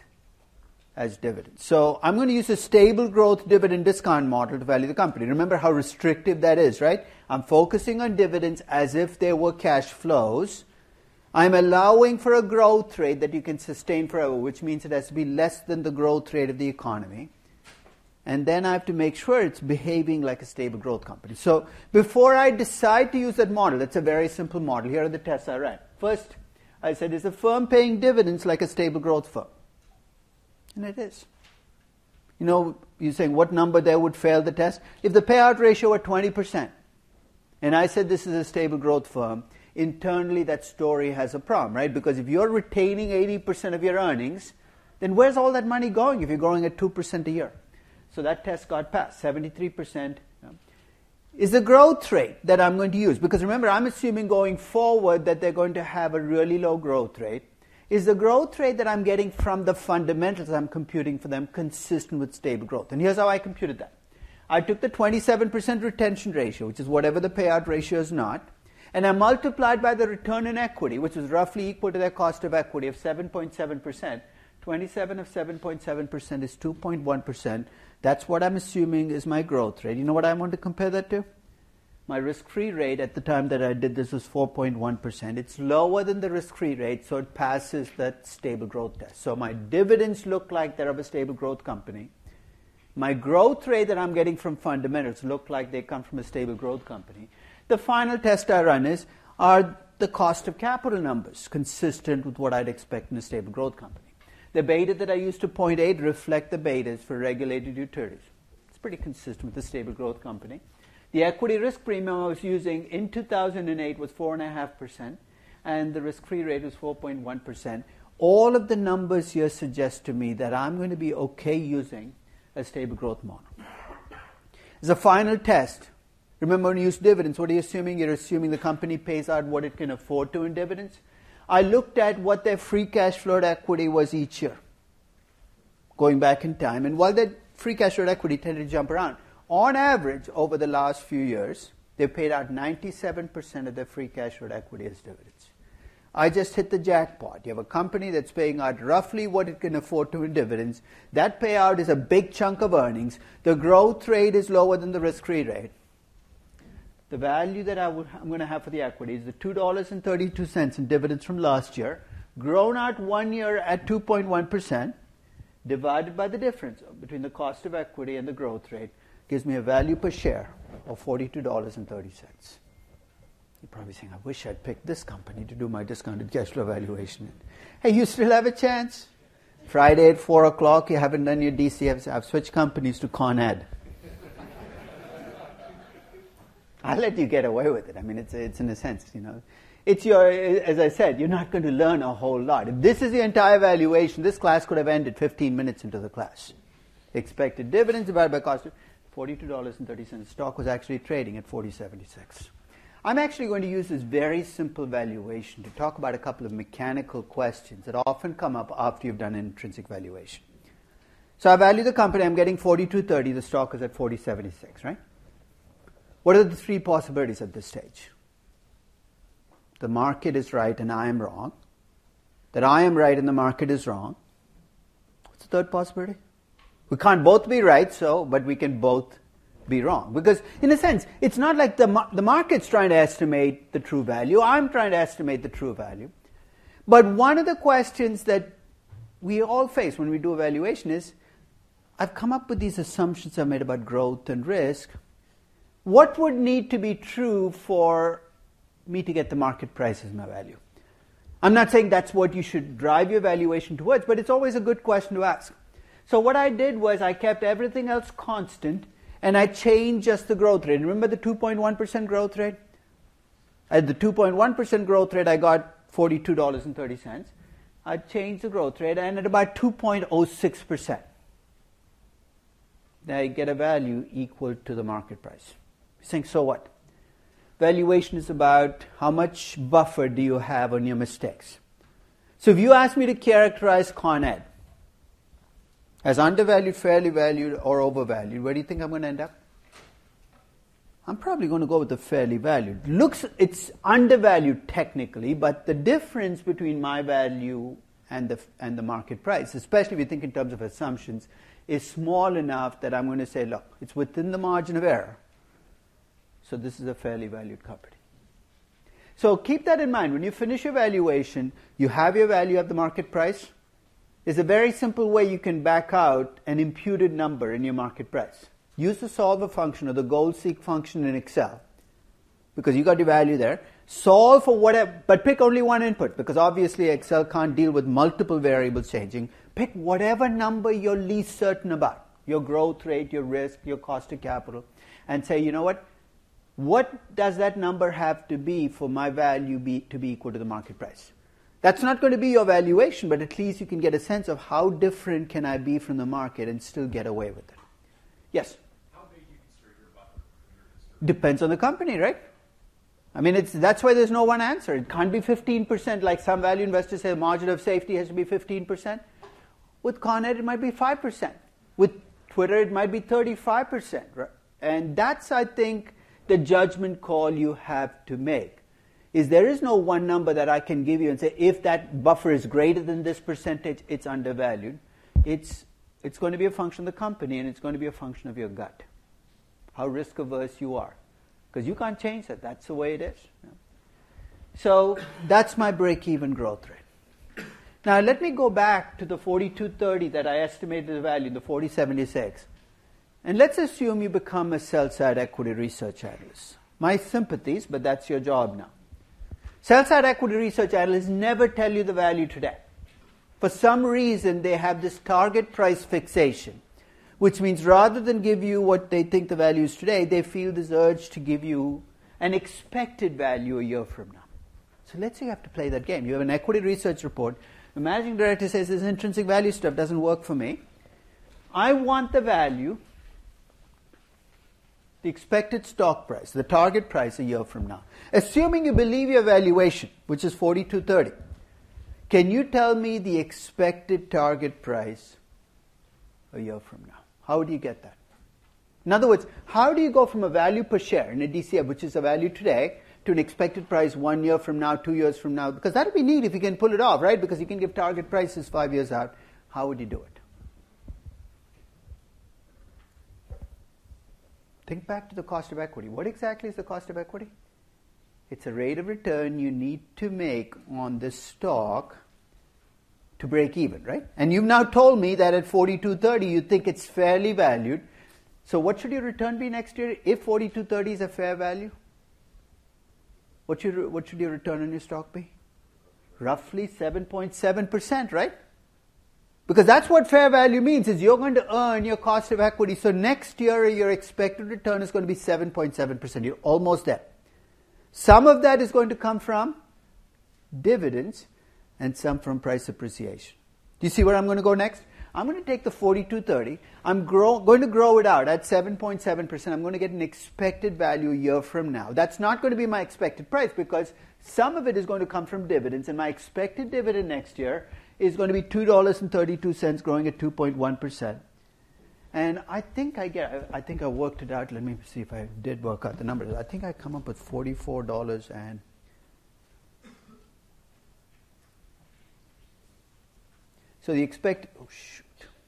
Speaker 1: as dividends. So I'm going to use a stable growth dividend discount model to value the company. Remember how restrictive that is, right? I'm focusing on dividends as if they were cash flows. I'm allowing for a growth rate that you can sustain forever, which means it has to be less than the growth rate of the economy. And then I have to make sure it's behaving like a stable growth company. So before I decide to use that model, it's a very simple model. Here are the tests I ran. First, I said, is the firm paying dividends like a stable growth firm? And it is. You know, you're saying what number there would fail the test? If the payout ratio were twenty percent, and I said this is a stable growth firm, internally that story has a problem, right? Because if you're retaining eighty percent of your earnings, then where's all that money going if you're growing at two percent a year? So that test got passed, seventy-three percent. Is the growth rate that I'm going to use, because remember, I'm assuming going forward that they're going to have a really low growth rate. Is the growth rate that I'm getting from the fundamentals I'm computing for them consistent with stable growth? And here's how I computed that. I took the twenty-seven percent retention ratio, which is whatever the payout ratio is not, and I multiplied by the return on equity, which is roughly equal to their cost of equity of seven point seven percent. twenty-seven of seven point seven percent is two point one percent. That's what I'm assuming is my growth rate. You know what I want to compare that to? My risk-free rate at the time that I did this was four point one percent. It's lower than the risk-free rate, so it passes that stable growth test. So my dividends look like they're of a stable growth company. My growth rate that I'm getting from fundamentals look like they come from a stable growth company. The final test I run is, are the cost of capital numbers consistent with what I'd expect in a stable growth company? The beta that I used to zero point eight reflect the betas for regulated utilities. It's pretty consistent with the stable growth company. The equity risk premium I was using in two thousand eight was four point five percent, and the risk-free rate was four point one percent. All of the numbers here suggest to me that I'm going to be okay using a stable growth model. As a final test, remember when you use dividends, what are you assuming? You're assuming the company pays out what it can afford to in dividends. I looked at what their free cash flow to equity was each year, going back in time. And while that free cash flow to equity tended to jump around, on average, over the last few years, they paid out ninety-seven percent of their free cash flow to equity as dividends. I just hit the jackpot. You have a company that's paying out roughly what it can afford to in dividends. That payout is a big chunk of earnings. The growth rate is lower than the risk-free rate. The value that I would, I'm going to have for the equity is the two dollars and thirty-two cents in dividends from last year, grown out one year at two point one percent, divided by the difference between the cost of equity and the growth rate, gives me a value per share of forty-two dollars and thirty cents. You're probably saying, I wish I'd picked this company to do my discounted cash flow valuation. Hey, you still have a chance. Friday at four o'clock, you haven't done your D C F. I've switched companies to Con Ed. I'll let you get away with it. I mean, it's it's in a sense, you know. It's your, as I said, you're not going to learn a whole lot. If this is the entire valuation, this class could have ended fifteen minutes into the class. Expected dividends divided by cost of forty-two dollars and thirty cents. Stock was actually trading at forty seventy-six. I'm actually going to use this very simple valuation to talk about a couple of mechanical questions that often come up after you've done an intrinsic valuation. So I value the company. I'm getting forty-two thirty. The stock is at forty seventy-six, right? What are the three possibilities at this stage? The market is right and I am wrong. That I am right and the market is wrong. What's the third possibility? We can't both be right, so, but we can both be wrong. Because, in a sense, it's not like the, the market's trying to estimate the true value. I'm trying to estimate the true value. But one of the questions that we all face when we do evaluation is, I've come up with these assumptions I've made about growth and risk. What would need to be true for me to get the market price as my value? I'm not saying that's what you should drive your valuation towards, but it's always a good question to ask. So what I did was I kept everything else constant, and I changed just the growth rate. Remember the two point one percent growth rate? At the two point one percent growth rate, I got forty-two dollars and thirty cents. I changed the growth rate, and at about two point zero six percent, I get a value equal to the market price. You're saying, so what? Valuation is about how much buffer do you have on your mistakes. So if you ask me to characterize Con Ed as undervalued, fairly valued, or overvalued, where do you think I'm going to end up? I'm probably going to go with the fairly valued. Looks, it's undervalued technically, but the difference between my value and the and the market price, especially if you think in terms of assumptions, is small enough that I'm going to say, look, it's within the margin of error. So this is a fairly valued company. So keep that in mind. When you finish your valuation, you have your value at the market price. There's a very simple way you can back out an imputed number in your market price. Use the solver function or the goal seek function in Excel, because you got your value there. Solve for whatever, but pick only one input, because obviously Excel can't deal with multiple variables changing. Pick whatever number you're least certain about, your growth rate, your risk, your cost of capital, and say, you know what, what does that number have to be for my value be, to be equal to the market price? That's not going to be your valuation, but at least you can get a sense of how different can I be from the market and still get away with it. Yes?
Speaker 3: How big you consider your buffer?
Speaker 1: Depends on the company, right? I mean, it's that's why there's no one answer. It can't be fifteen percent like some value investors say the margin of safety has to be fifteen percent. With Con Ed, it might be five percent. With Twitter, it might be thirty-five percent. Right? And that's, I think, the judgment call you have to make. Is there is no one number that I can give you and say, if that buffer is greater than this percentage, it's undervalued. It's it's going to be a function of the company, and it's going to be a function of your gut, how risk averse you are. Because you can't change that. That's the way it is. So that's my break-even growth rate. Now let me go back to the forty-two thirty that I estimated the value, the forty seventy-six. And let's assume you become a sell-side equity research analyst. My sympathies, but that's your job now. Sell-side equity research analysts never tell you the value today. For some reason, they have this target price fixation, which means rather than give you what they think the value is today, they feel this urge to give you an expected value a year from now. So let's say you have to play that game. You have an equity research report. The managing director says this intrinsic value stuff doesn't work for me. I want the value, the expected stock price, the target price a year from now. Assuming you believe your valuation, which is forty-two thirty, can you tell me the expected target price a year from now? How do you get that? In other words, how do you go from a value per share in a D C F, which is a value today, to an expected price one year from now, two years from now? Because that would be neat if you can pull it off, right? Because you can give target prices five years out. How would you do it? Think back to the cost of equity. What exactly is the cost of equity? It's a rate of return you need to make on this stock to break even, right? And you've now told me that at forty-two thirty you think it's fairly valued. So what should your return be next year if forty-two thirty is a fair value? What should, what should your return on your stock be? Roughly seven point seven percent, right? Because that's what fair value means, is you're going to earn your cost of equity. So next year, your expected return is going to be seven point seven percent. You're almost there. Some of that is going to come from dividends and some from price appreciation. Do you see where I'm going to go next? I'm going to take the forty-two thirty. I'm grow, going to grow it out at seven point seven percent. I'm going to get an expected value a year from now. That's not going to be my expected price, because some of it is going to come from dividends, and my expected dividend next year is going to be two dollars and thirty-two cents, growing at two point one percent. And I think I get, I think I worked it out. Let me see if I did work out the numbers. I think I come up with forty-four dollars and so the expected, oh shoot.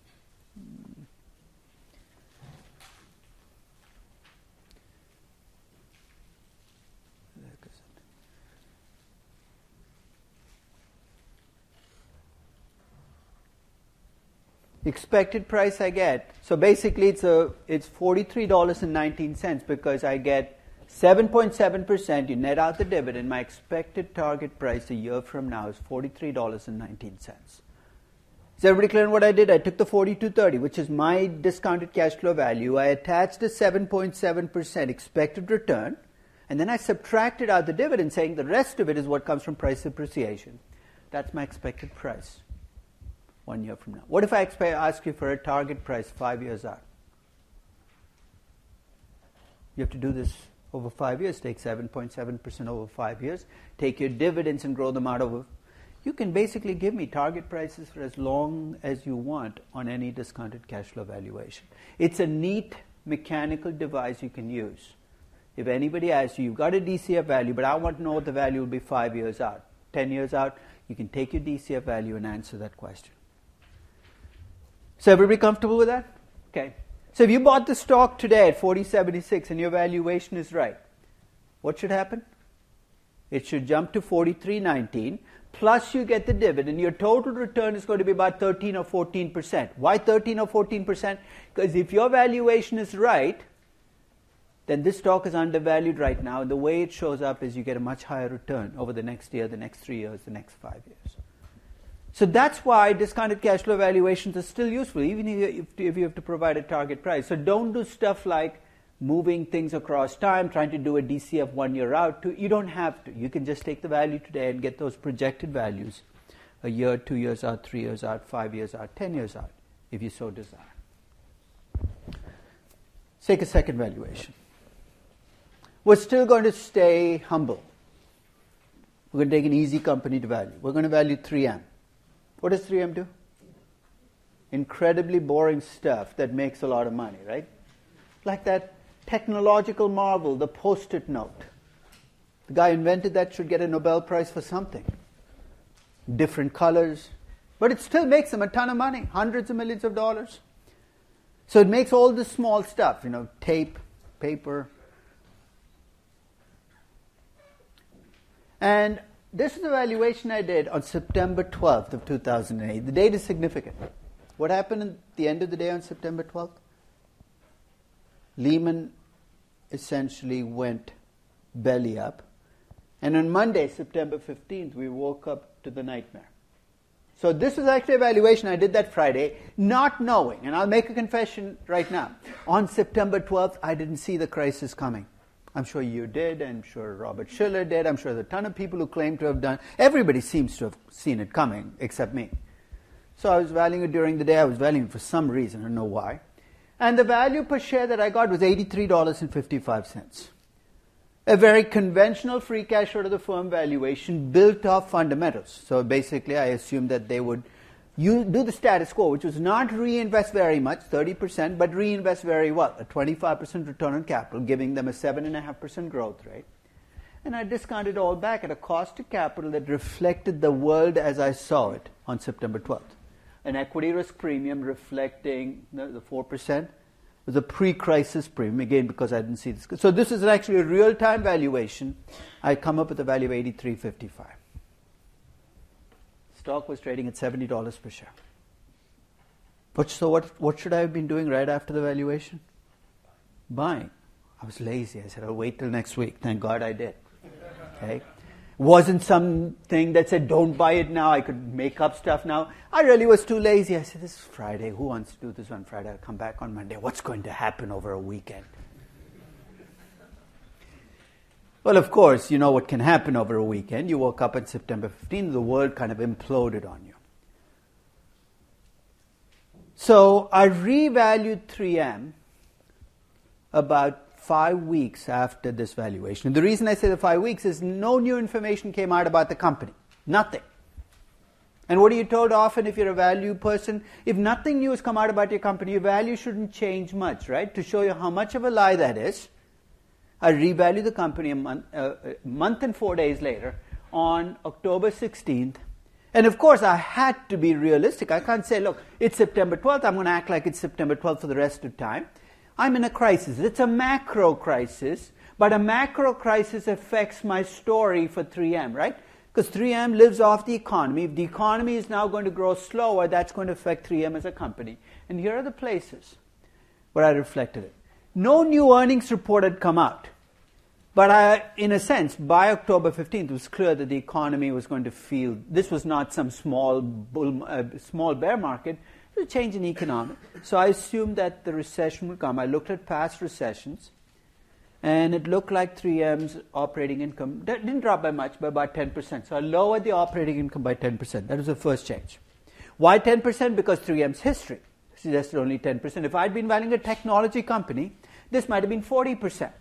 Speaker 1: Expected price I get, so basically it's a it's forty-three dollars and nineteen cents, because I get seven point seven percent, you net out the dividend, my expected target price a year from now is forty-three dollars and nineteen cents. Is everybody clear on what I did? I took the forty-two thirty, which is my discounted cash flow value. I attached a seven point seven percent expected return, and then I subtracted out the dividend, saying the rest of it is what comes from price appreciation. That's my expected price one year from now. What if I expect, ask you for a target price five years out? You have to do this over five years. Take seven point seven percent over five years. Take your dividends and grow them out over. You can basically give me target prices for as long as you want on any discounted cash flow valuation. It's a neat mechanical device you can use. If anybody asks you, you've got a D C F value, but I want to know what the value will be five years out, ten years out, you can take your D C F value and answer that question. So everybody comfortable with that? Okay. So if you bought the stock today at forty seventy-six and your valuation is right, what should happen? It should jump to forty-three nineteen, plus you get the dividend. Your total return is going to be about thirteen or fourteen percent. Why thirteen or fourteen percent? Because if your valuation is right, then this stock is undervalued right now. The way it shows up is you get a much higher return over the next year, the next three years, the next five years. So that's why discounted cash flow valuations are still useful, even if you have to provide a target price. So don't do stuff like moving things across time, trying to do a D C F one year out. You don't have to. You can just take the value today and get those projected values a year, two years out, three years out, five years out, ten years out, if you so desire. Let's take a second valuation. We're still going to stay humble. We're going to take an easy company to value. We're going to value three M. What does three M do? Incredibly boring stuff that makes a lot of money, right? Like that technological marvel, the Post-it note. The guy invented that should get a Nobel Prize for something. Different colors. But it still makes them a ton of money, hundreds of millions of dollars. So it makes all this small stuff, you know, tape, paper. And this is a valuation I did on September twelfth of two thousand eight. The date is significant. What happened at the end of the day on September twelfth? Lehman essentially went belly up. And on Monday, September fifteenth, we woke up to the nightmare. So this is actually a valuation I did that Friday, not knowing, and I'll make a confession right now. On September twelfth, I didn't see the crisis coming. I'm sure you did, I'm sure Robert Schiller did, I'm sure there's a ton of people who claim to have done. Everybody seems to have seen it coming, except me. So I was valuing it during the day. I was valuing it for some reason, I don't know why. And the value per share that I got was eighty-three dollars and fifty-five cents. A very conventional free cash flow to the firm valuation built off fundamentals. So basically I assumed that they would you do the status quo, which was not reinvest very much, thirty percent, but reinvest very well, a twenty-five percent return on capital, giving them a seven point five percent growth rate. And I discounted all back at a cost to capital that reflected the world as I saw it on September twelfth. An equity risk premium reflecting the, the four percent was a pre-crisis premium, again because I didn't see this. So this is actually a real-time valuation. I come up with a value of eighty-three fifty-five. Stock was trading at seventy dollars per share. But so what, what should I have been doing right after the valuation? Buying. I was lazy. I said, I'll wait till next week. Thank God I did. Okay. Wasn't something that said, don't buy it now. I could make up stuff now. I really was too lazy. I said, this is Friday. Who wants to do this on Friday? I'll come back on Monday. What's going to happen over a weekend? Well, of course, you know what can happen over a weekend. You woke up on September fifteenth, the world kind of imploded on you. So I revalued three M about five weeks after this valuation. And the reason I say the five weeks is no new information came out about the company. Nothing. And what are you told often if you're a value person? If nothing new has come out about your company, your value shouldn't change much, right? To show you how much of a lie that is, I revalued the company a month, uh, a month and four days later on October sixteenth. And of course, I had to be realistic. I can't say, look, it's September twelfth. I'm going to act like it's September twelfth for the rest of the time. I'm in a crisis. It's a macro crisis, but a macro crisis affects my story for three M, right? Because three M lives off the economy. If the economy is now going to grow slower, that's going to affect three M as a company. And here are the places where I reflected it. No new earnings report had come out. But I, in a sense, by October fifteenth, it was clear that the economy was going to feel, this was not some small bull, uh, small bear market, it was a change in economic. So I assumed that the recession would come. I looked at past recessions, and it looked like three M's operating income that didn't drop by much, by about ten percent. So I lowered the operating income by ten percent. That was the first change. Why ten percent? Because three M's history suggested only ten percent. If I'd been valuing a technology company, this might have been forty percent.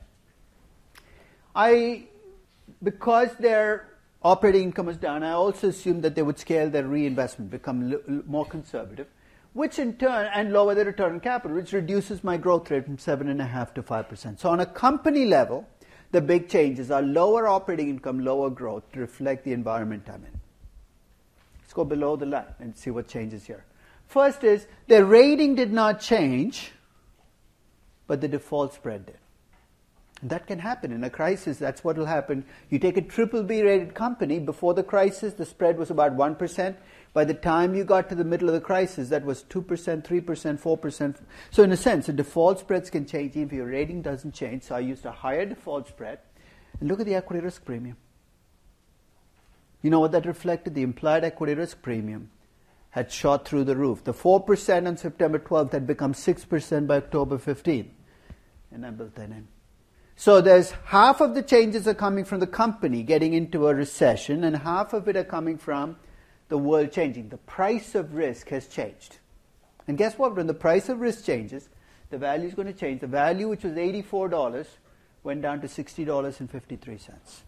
Speaker 1: I, because their operating income was down, I also assumed that they would scale their reinvestment, become l- more conservative, which in turn, and lower the return on capital, which reduces my growth rate from seven point five to five percent. So on a company level, the big changes are lower operating income, lower growth to reflect the environment I'm in. Let's go below the line and see what changes here. First is, their rating did not change, but the default spread did. And that can happen in a crisis. That's what will happen. You take a triple B rated company, before the crisis, the spread was about one percent. By the time you got to the middle of the crisis, that was two percent, three percent, four percent. So in a sense, the default spreads can change even if your rating doesn't change. So I used a higher default spread. And look at the equity risk premium. You know what that reflected? The implied equity risk premium had shot through the roof. The four percent on September twelfth had become six percent by October fifteenth. And I built that in. So there's half of the changes are coming from the company getting into a recession, and half of it are coming from the world changing. The price of risk has changed. And guess what? When the price of risk changes, the value is going to change. The value, which was eighty-four dollars, went down to sixty dollars and fifty-three cents.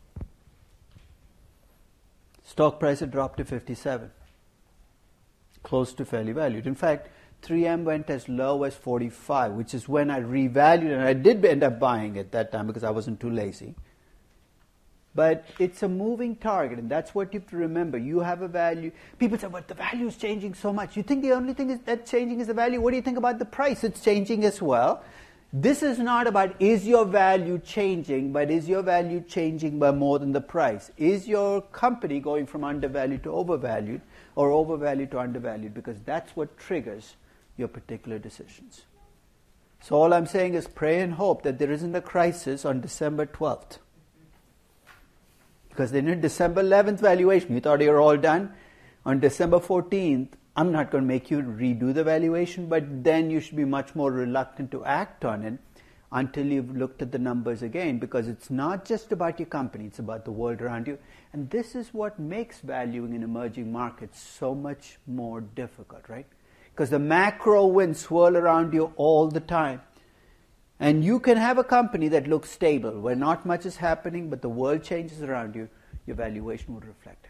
Speaker 1: Stock price had dropped to fifty-seven. Close to fairly valued. In fact, three M went as low as forty-five, which is when I revalued, and I did end up buying it that time because I wasn't too lazy. But it's a moving target, and that's what you have to remember. You have a value. People say, but the value is changing so much. You think the only thing is that's changing is the value. What do you think about the price? It's changing as well. This is not about is your value changing, but is your value changing by more than the price? Is your company going from undervalued to overvalued, or overvalued to undervalued? Because that's what triggers your particular decisions. So all I'm saying is pray and hope that there isn't a crisis on December twelfth. Because in a December eleventh valuation, you thought you were all done. On December fourteenth, I'm not going to make you redo the valuation, but then you should be much more reluctant to act on it until you've looked at the numbers again, because it's not just about your company, it's about the world around you. And this is what makes valuing in emerging markets so much more difficult, right? Because the macro winds swirl around you all the time. And you can have a company that looks stable, where not much is happening, but the world changes around you, your valuation would reflect it.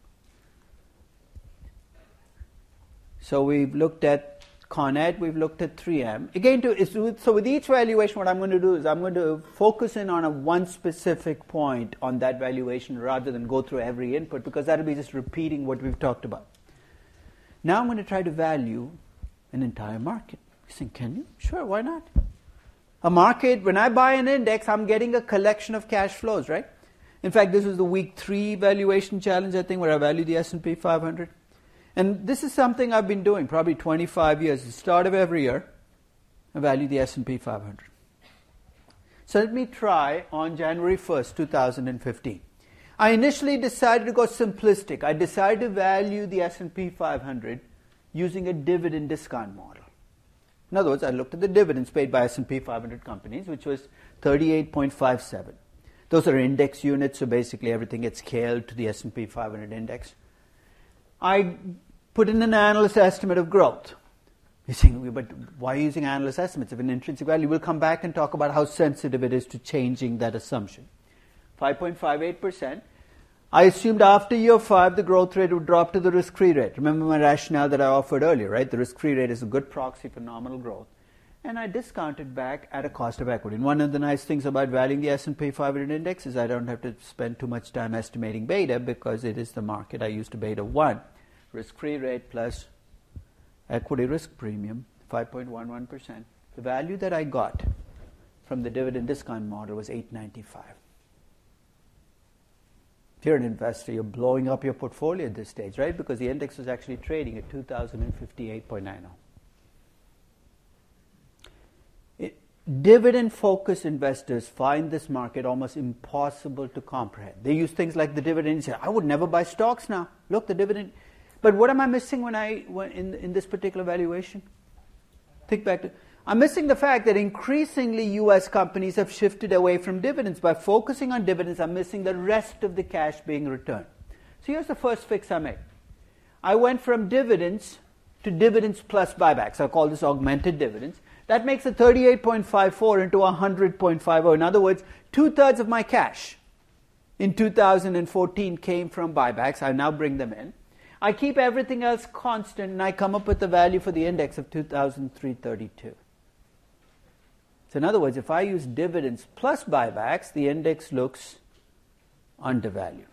Speaker 1: So we've looked at Con Ed, we've looked at three M. Again, to, so with each valuation, what I'm going to do is I'm going to focus in on a one specific point on that valuation rather than go through every input, because that will be just repeating what we've talked about. Now I'm going to try to value an entire market. You think, can you? Sure, why not? A market, when I buy an index, I'm getting a collection of cash flows, right? In fact, this was the week three valuation challenge, I think, where I valued the S and P five hundred. And this is something I've been doing probably twenty-five years. At the start of every year, I value the S and P five hundred. So let me try on January first, two thousand fifteen. I initially decided to go simplistic. I decided to value the S and P five hundred using a dividend discount model. In other words, I looked at the dividends paid by S and P five hundred companies, which was thirty-eight point five seven. Those are index units, so basically everything gets scaled to the S and P five hundred index. I put in an analyst estimate of growth. You're saying, but why are you using analyst estimates of an intrinsic value? We'll come back and talk about how sensitive it is to changing that assumption. five point five eight percent. I assumed after year five, the growth rate would drop to the risk-free rate. Remember my rationale that I offered earlier, right? The risk-free rate is a good proxy for nominal growth. And I discounted back at a cost of equity. And one of the nice things about valuing the S and P five hundred index is I don't have to spend too much time estimating beta, because it is the market. I used to beta one. Risk-free rate plus equity risk premium, five point one one percent. The value that I got from the dividend discount model was eight ninety-five. If you're an investor, you're blowing up your portfolio at this stage, right? Because the index was actually trading at two thousand fifty-eight point nine zero. It, dividend-focused investors find this market almost impossible to comprehend. They use things like the dividend and say, I would never buy stocks now. Look, the dividend. But what am I missing when I when in, in this particular valuation? Think back to, I'm missing the fact that increasingly U S companies have shifted away from dividends. By focusing on dividends, I'm missing the rest of the cash being returned. So here's the first fix I made. I went from dividends to dividends plus buybacks. I call this augmented dividends. That makes a thirty-eight point five four into one hundred point five zero. In other words, two-thirds of my cash in two thousand fourteen came from buybacks. I now bring them in. I keep everything else constant, and I come up with the value for the index of two thousand three hundred thirty-two. So in other words, if I use dividends plus buybacks, the index looks undervalued.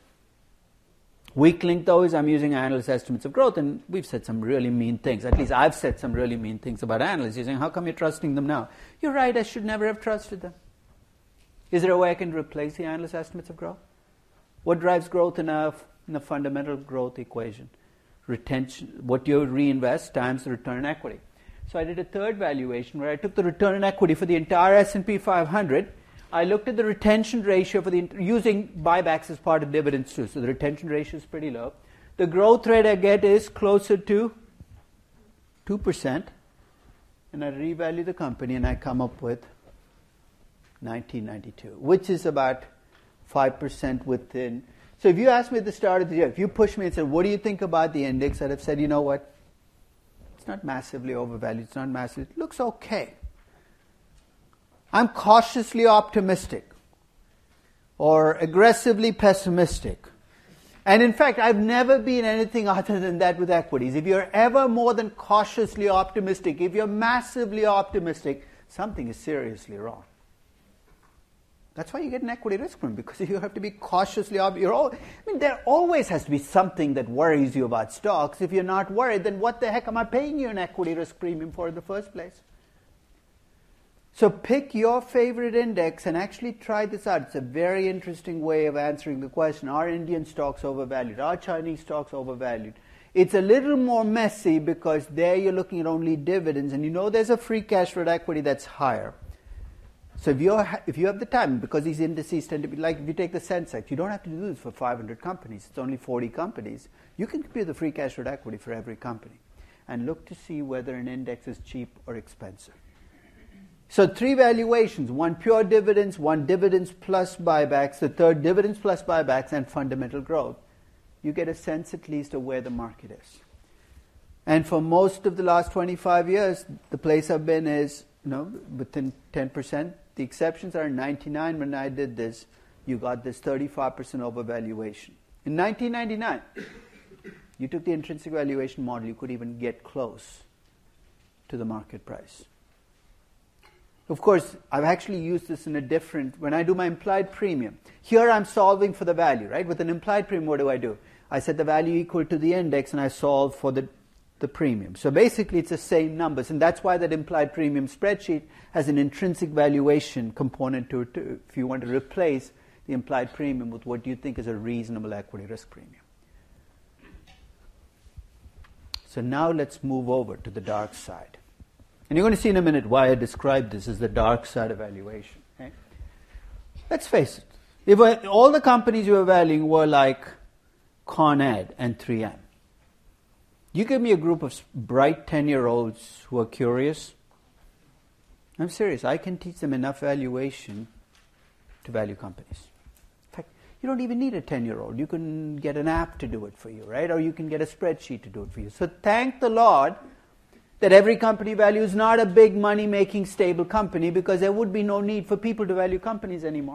Speaker 1: Weak link, though, is I'm using analyst estimates of growth, and we've said some really mean things. At least I've said some really mean things about analysts. You're saying, how come you're trusting them now? You're right, I should never have trusted them. Is there a way I can replace the analyst estimates of growth? What drives growth in a, in a fundamental growth equation? Retention, what you reinvest times the return on equity. So I did a third valuation where I took the return on equity for the entire S and P five hundred. I looked at the retention ratio for the using buybacks as part of dividends too. So the retention ratio is pretty low. The growth rate I get is closer to two percent. And I revalue the company and I come up with nineteen ninety-two, which is about five percent within. So if you asked me at the start of the year, if you pushed me and said, what do you think about the index? I'd have said, you know what? It's not massively overvalued. It's not massive. It looks okay. I'm cautiously optimistic or aggressively pessimistic. And in fact, I've never been anything other than that with equities. If you're ever more than cautiously optimistic, if you're massively optimistic, something is seriously wrong. That's why you get an equity risk premium, because you have to be cautiously optimistic. You're all, I mean, there always has to be something that worries you about stocks. If you're not worried, then what the heck am I paying you an equity risk premium for in the first place? So pick your favorite index and actually try this out. It's a very interesting way of answering the question, are Indian stocks overvalued? Are Chinese stocks overvalued? It's a little more messy because there you're looking at only dividends, and you know there's a free cash flow equity that's higher. So if, you're, if you have the time, because these indices tend to be, like if you take the Sensex, you don't have to do this for five hundred companies. It's only forty companies. You can compute the free cash flow equity for every company and look to see whether an index is cheap or expensive. So three valuations, one pure dividends, one dividends plus buybacks, the third dividends plus buybacks, and fundamental growth. You get a sense at least of where the market is. And for most of the last twenty-five years, the place I've been is, you know, within ten percent. The exceptions are in ninety-nine when I did this, you got this thirty-five percent overvaluation. In nineteen ninety-nine, you took the intrinsic valuation model, you could even get close to the market price. Of course, I've actually used this in a different, when I do my implied premium. Here I'm solving for the value, right? With an implied premium, what do I do? I set the value equal to the index and I solve for the, the premium. So basically it's the same numbers, and that's why that implied premium spreadsheet has an intrinsic valuation component to it too, if you want to replace the implied premium with what you think is a reasonable equity risk premium. So now let's move over to the dark side. And you're going to see in a minute why I describe this as the dark side of valuation. Okay? Let's face it. If all the companies you were valuing were like Con Ed and three M, you give me a group of bright ten-year-olds who are curious, I'm serious, I can teach them enough valuation to value companies. In fact, you don't even need a ten-year-old. You can get an app to do it for you, right? Or you can get a spreadsheet to do it for you. So thank the Lord that every company value is not a big money-making stable company, because there would be no need for people to value companies anymore.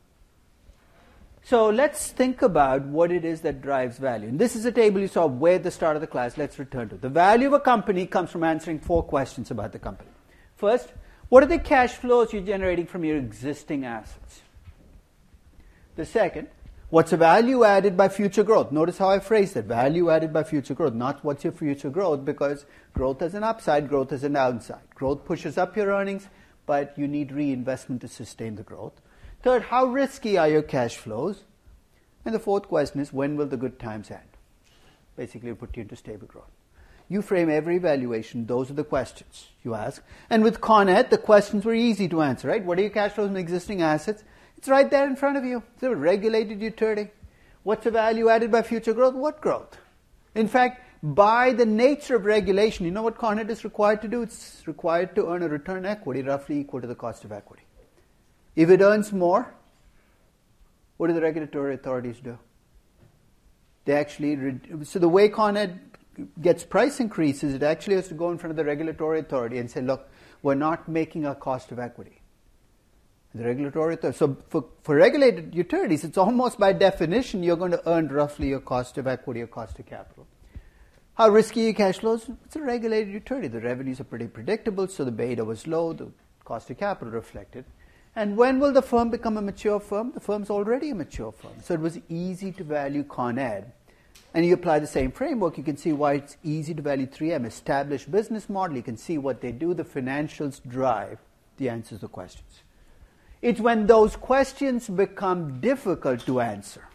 Speaker 1: So let's think about what it is that drives value. And this is a table you saw way at the start of the class. Let's return to it. The value of a company comes from answering four questions about the company. First, what are the cash flows you're generating from your existing assets? The second, what's the value added by future growth? Notice how I phrased it. Value added by future growth, not what's your future growth, because growth has an upside, growth has a downside. Growth pushes up your earnings, but you need reinvestment to sustain the growth. Third, how risky are your cash flows? And the fourth question is, when will the good times end? Basically, it'll put you into stable growth. You frame every valuation. Those are the questions you ask. And with Con Ed, the questions were easy to answer, right? What are your cash flows from existing assets? It's right there in front of you. It's a regulated utility. What's the value added by future growth? What growth? In fact, by the nature of regulation, you know what Con Ed is required to do? It's required to earn a return on equity roughly equal to the cost of equity. If it earns more, what do the regulatory authorities do? They actually, so the way Con Ed gets price increases, it actually has to go in front of the regulatory authority and say, look, we're not making our cost of equity. The regulatory authority, so for, for regulated utilities, it's almost by definition you're going to earn roughly your cost of equity or cost of capital. How risky are your cash flows? It's a regulated utility. The revenues are pretty predictable, so the beta was low, the cost of capital reflected. And when will the firm become a mature firm? The firm's already a mature firm. So it was easy to value Con Ed. And you apply the same framework, you can see why it's easy to value three M. Established business model, you can see what they do, the financials drive the answers to questions. It's when those questions become difficult to answer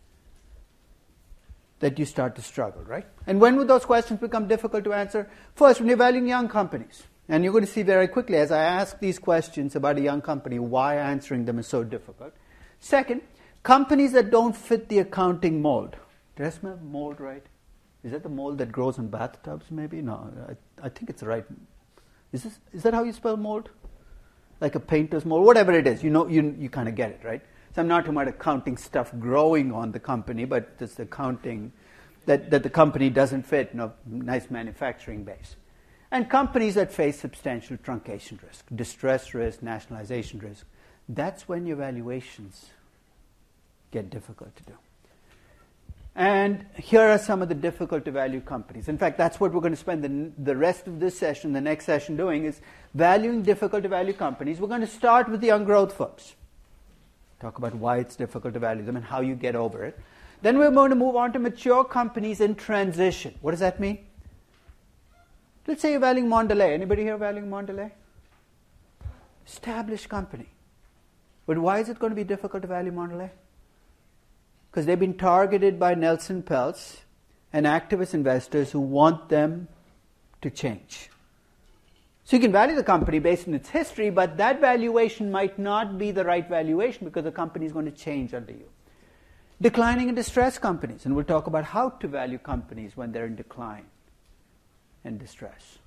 Speaker 1: that you start to struggle, right? And when would those questions become difficult to answer? First, when you're valuing young companies. And you're going to see very quickly, as I ask these questions about a young company, why answering them is so difficult. Second, companies that don't fit the accounting mold. Did I smell mold right? Is that the mold that grows in bathtubs, maybe? No, I, I think it's right. Is this? Is that how you spell mold? Like a painter's mold? Whatever it is, you know, you, you kind of get it, right? So I'm not talking about accounting stuff growing on the company, but just accounting that, that the company doesn't fit, you know, nice manufacturing base. And companies that face substantial truncation risk, distress risk, nationalization risk, that's when your valuations get difficult to do. And here are some of the difficult to value companies. In fact, that's what we're going to spend the, the rest of this session, the next session doing, is valuing difficult to value companies. We're going to start with the young growth firms. Talk about why it's difficult to value them and how you get over it. Then we're going to move on to mature companies in transition. What does that mean? Let's say you're valuing Mondelez. Anybody here valuing Mondelez? Established company. But why is it going to be difficult to value Mondelez? Because they've been targeted by Nelson Peltz and activist investors who want them to change. So you can value the company based on its history, but that valuation might not be the right valuation because the company is going to change under you. Declining and distressed companies, and we'll talk about how to value companies when they're in decline and distress.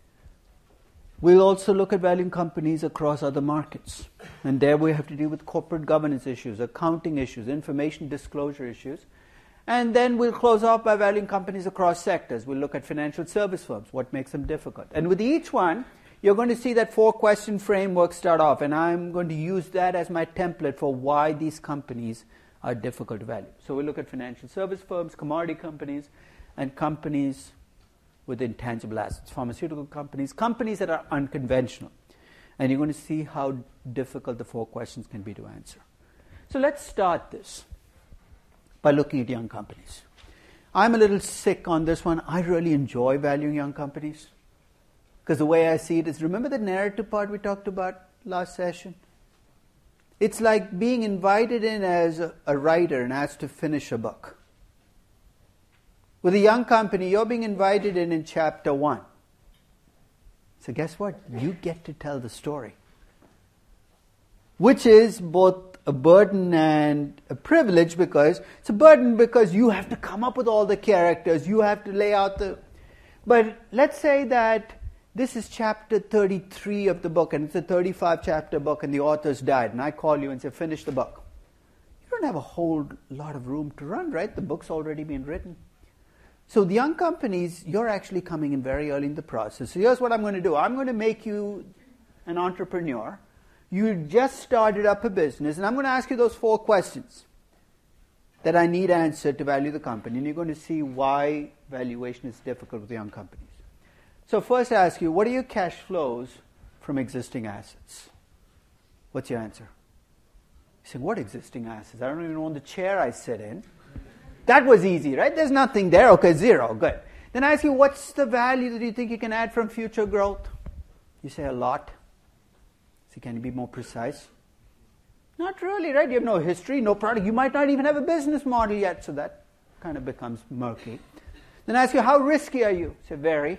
Speaker 1: We'll also look at valuing companies across other markets. And there we have to deal with corporate governance issues, accounting issues, information disclosure issues. And then we'll close off by valuing companies across sectors. We'll look at financial service firms, what makes them difficult. And with each one, you're going to see that four-question framework start off. And I'm going to use that as my template for why these companies are difficult to value. So we'll look at financial service firms, commodity companies, and companies with intangible assets, pharmaceutical companies, companies that are unconventional. And you're going to see how difficult the four questions can be to answer. So let's start this by looking at young companies. I'm a little sick on this one. I really enjoy valuing young companies because the way I see it is, remember the narrative part we talked about last session? It's like being invited in as a, a writer and asked to finish a book. With a young company, you're being invited in in chapter one. So guess what? You get to tell the story. Which is both a burden and a privilege, because it's a burden because you have to come up with all the characters, you have to lay out the... But let's say that this is chapter thirty-three of the book, and it's a thirty-five chapter book, and the author's died, and I call you and say, finish the book. You don't have a whole lot of room to run, right? The book's already been written. So the young companies, you're actually coming in very early in the process. So here's what I'm going to do. I'm going to make you an entrepreneur. You just started up a business, and I'm going to ask you those four questions that I need answered to value the company. And you're going to see why valuation is difficult with young companies. So first I ask you, what are your cash flows from existing assets? What's your answer? You say, what existing assets? I don't even own the chair I sit in. That was easy, right? There's nothing there. Okay, zero. Good. Then I ask you, what's the value that you think you can add from future growth? You say a lot. So can you be more precise? Not really, right? You have no history, no product. You might not even have a business model yet, so that kind of becomes murky. Then I ask you, how risky are you? Say, very.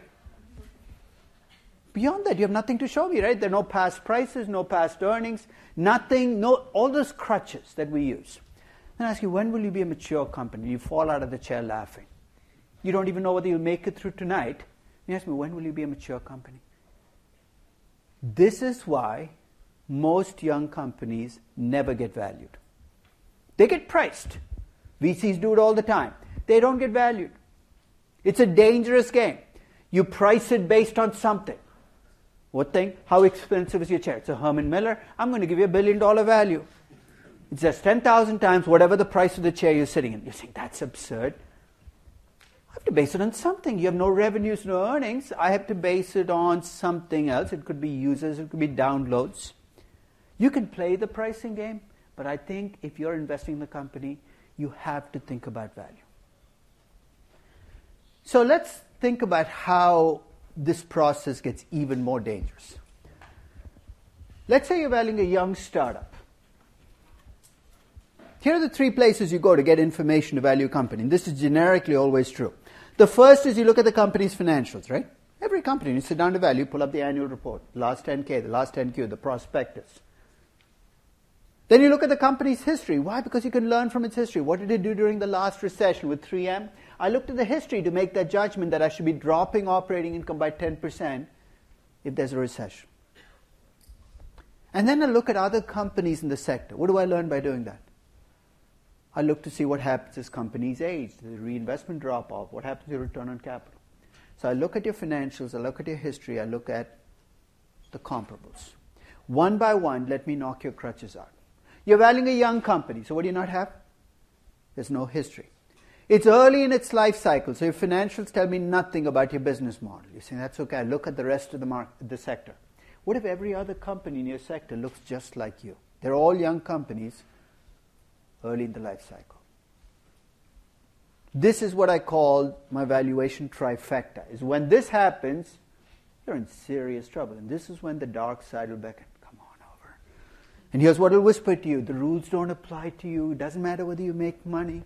Speaker 1: Beyond that, you have nothing to show me, right? There are no past prices, no past earnings, nothing, no, all those crutches that we use. Then I ask you, when will you be a mature company? You fall out of the chair laughing. You don't even know whether you'll make it through tonight. You ask me, when will you be a mature company? This is why most young companies never get valued. They get priced. V Cs do it all the time. They don't get valued. It's a dangerous game. You price it based on something. What thing? How expensive is your chair? It's a Herman Miller. I'm going to give you a billion dollar value. It's just ten thousand times whatever the price of the chair you're sitting in. You think that's absurd. I have to base it on something. You have no revenues, no earnings. I have to base it on something else. It could be users, it could be downloads. You can play the pricing game, but I think if you're investing in the company, you have to think about value. So let's think about how this process gets even more dangerous. Let's say you're valuing a young startup. Here are the three places you go to get information to value a company. And this is generically always true. The first is you look at the company's financials, right? Every company, you sit down to value, pull up the annual report, the last ten K, the last ten Q, the prospectus. Then you look at the company's history. Why? Because you can learn from its history. What did it do during the last recession with three M? I looked at the history to make that judgment that I should be dropping operating income by ten percent if there's a recession. And then I look at other companies in the sector. What do I learn by doing that? I look to see what happens as companies age, the reinvestment drop-off, what happens to your return on capital. So I look at your financials, I look at your history, I look at the comparables. One by one, let me knock your crutches out. You're valuing a young company, so what do you not have? There's no history. It's early in its life cycle, so your financials tell me nothing about your business model. You're saying, that's okay, I look at the rest of the market, the sector. What if every other company in your sector looks just like you? They're all young companies, early in the life cycle. This is what I call my valuation trifecta, is when this happens, you're in serious trouble. And this is when the dark side will beckon. Come on over. And here's what it'll whisper to you. The rules don't apply to you. It doesn't matter whether you make money.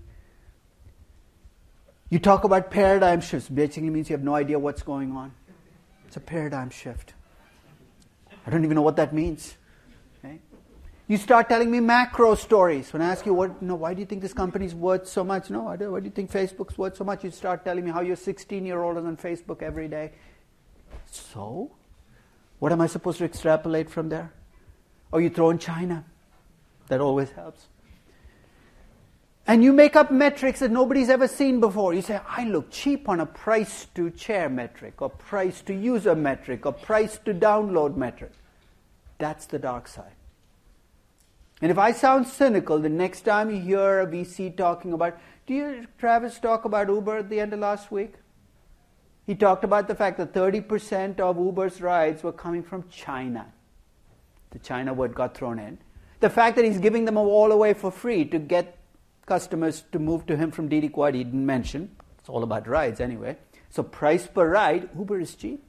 Speaker 1: You talk about paradigm shifts. Basically means you have no idea what's going on. It's a paradigm shift. I don't even know what that means. Okay? You start telling me macro stories. When I ask you, what, you know, why do you think this company's worth so much? No, why do, why do you think Facebook's worth so much? You start telling me how your sixteen-year-old is on Facebook every day. So? What am I supposed to extrapolate from there? Or you throw in China. That always helps. And you make up metrics that nobody's ever seen before. You say, I look cheap on a price to chair metric, or price to user metric, or price to download metric. That's the dark side. And if I sound cynical, the next time you hear a V C talking about, do you hear Travis talk about Uber at the end of last week? He talked about the fact that thirty percent of Uber's rides were coming from China. The China word got thrown in. The fact that he's giving them all away for free to get customers to move to him from Didi Quad, he didn't mention. It's all about rides anyway. So price per ride, Uber is cheap.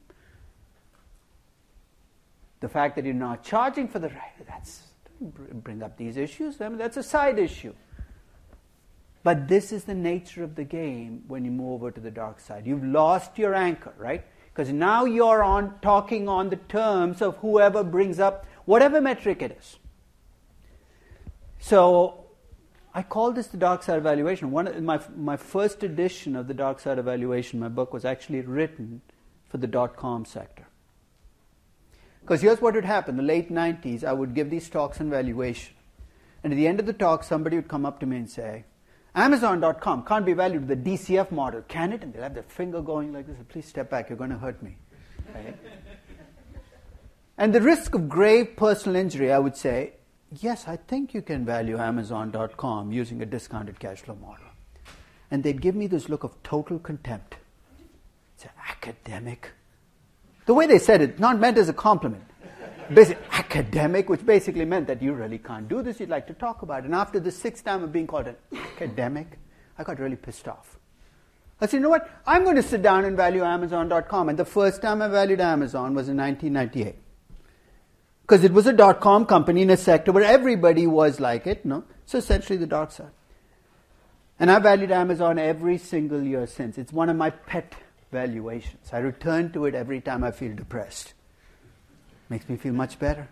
Speaker 1: The fact that you're not charging for the ride, that's bring up these issues. I mean, that's a side issue. But this is the nature of the game when you move over to the dark side. You've lost your anchor, right? Because now you're on talking on the terms of whoever brings up whatever metric it is. So I call this the dark side evaluation. One of my my first edition of the dark side evaluation, my book, was actually written for the dot-com sector. Because here's what would happen. In the late nineties, I would give these talks on valuation. And at the end of the talk, somebody would come up to me and say, Amazon dot com can't be valued with the D C F model, can it? And they'll have their finger going like this. Please step back, you're going to hurt me. Right? And the risk of grave personal injury, I would say, yes, I think you can value Amazon dot com using a discounted cash flow model. And they'd give me this look of total contempt. It's academic. The way they said it, not meant as a compliment. Basically, academic, which basically meant that you really can't do this, you'd like to talk about it. And after the sixth time of being called an academic, I got really pissed off. I said, you know what, I'm going to sit down and value Amazon dot com. And the first time I valued Amazon was in nineteen ninety-eight. Because it was a dot-com company in a sector where everybody was like it, no? So essentially the dark side. And I valued Amazon every single year since. It's one of my pet valuations. I return to it every time I feel depressed. Makes me feel much better.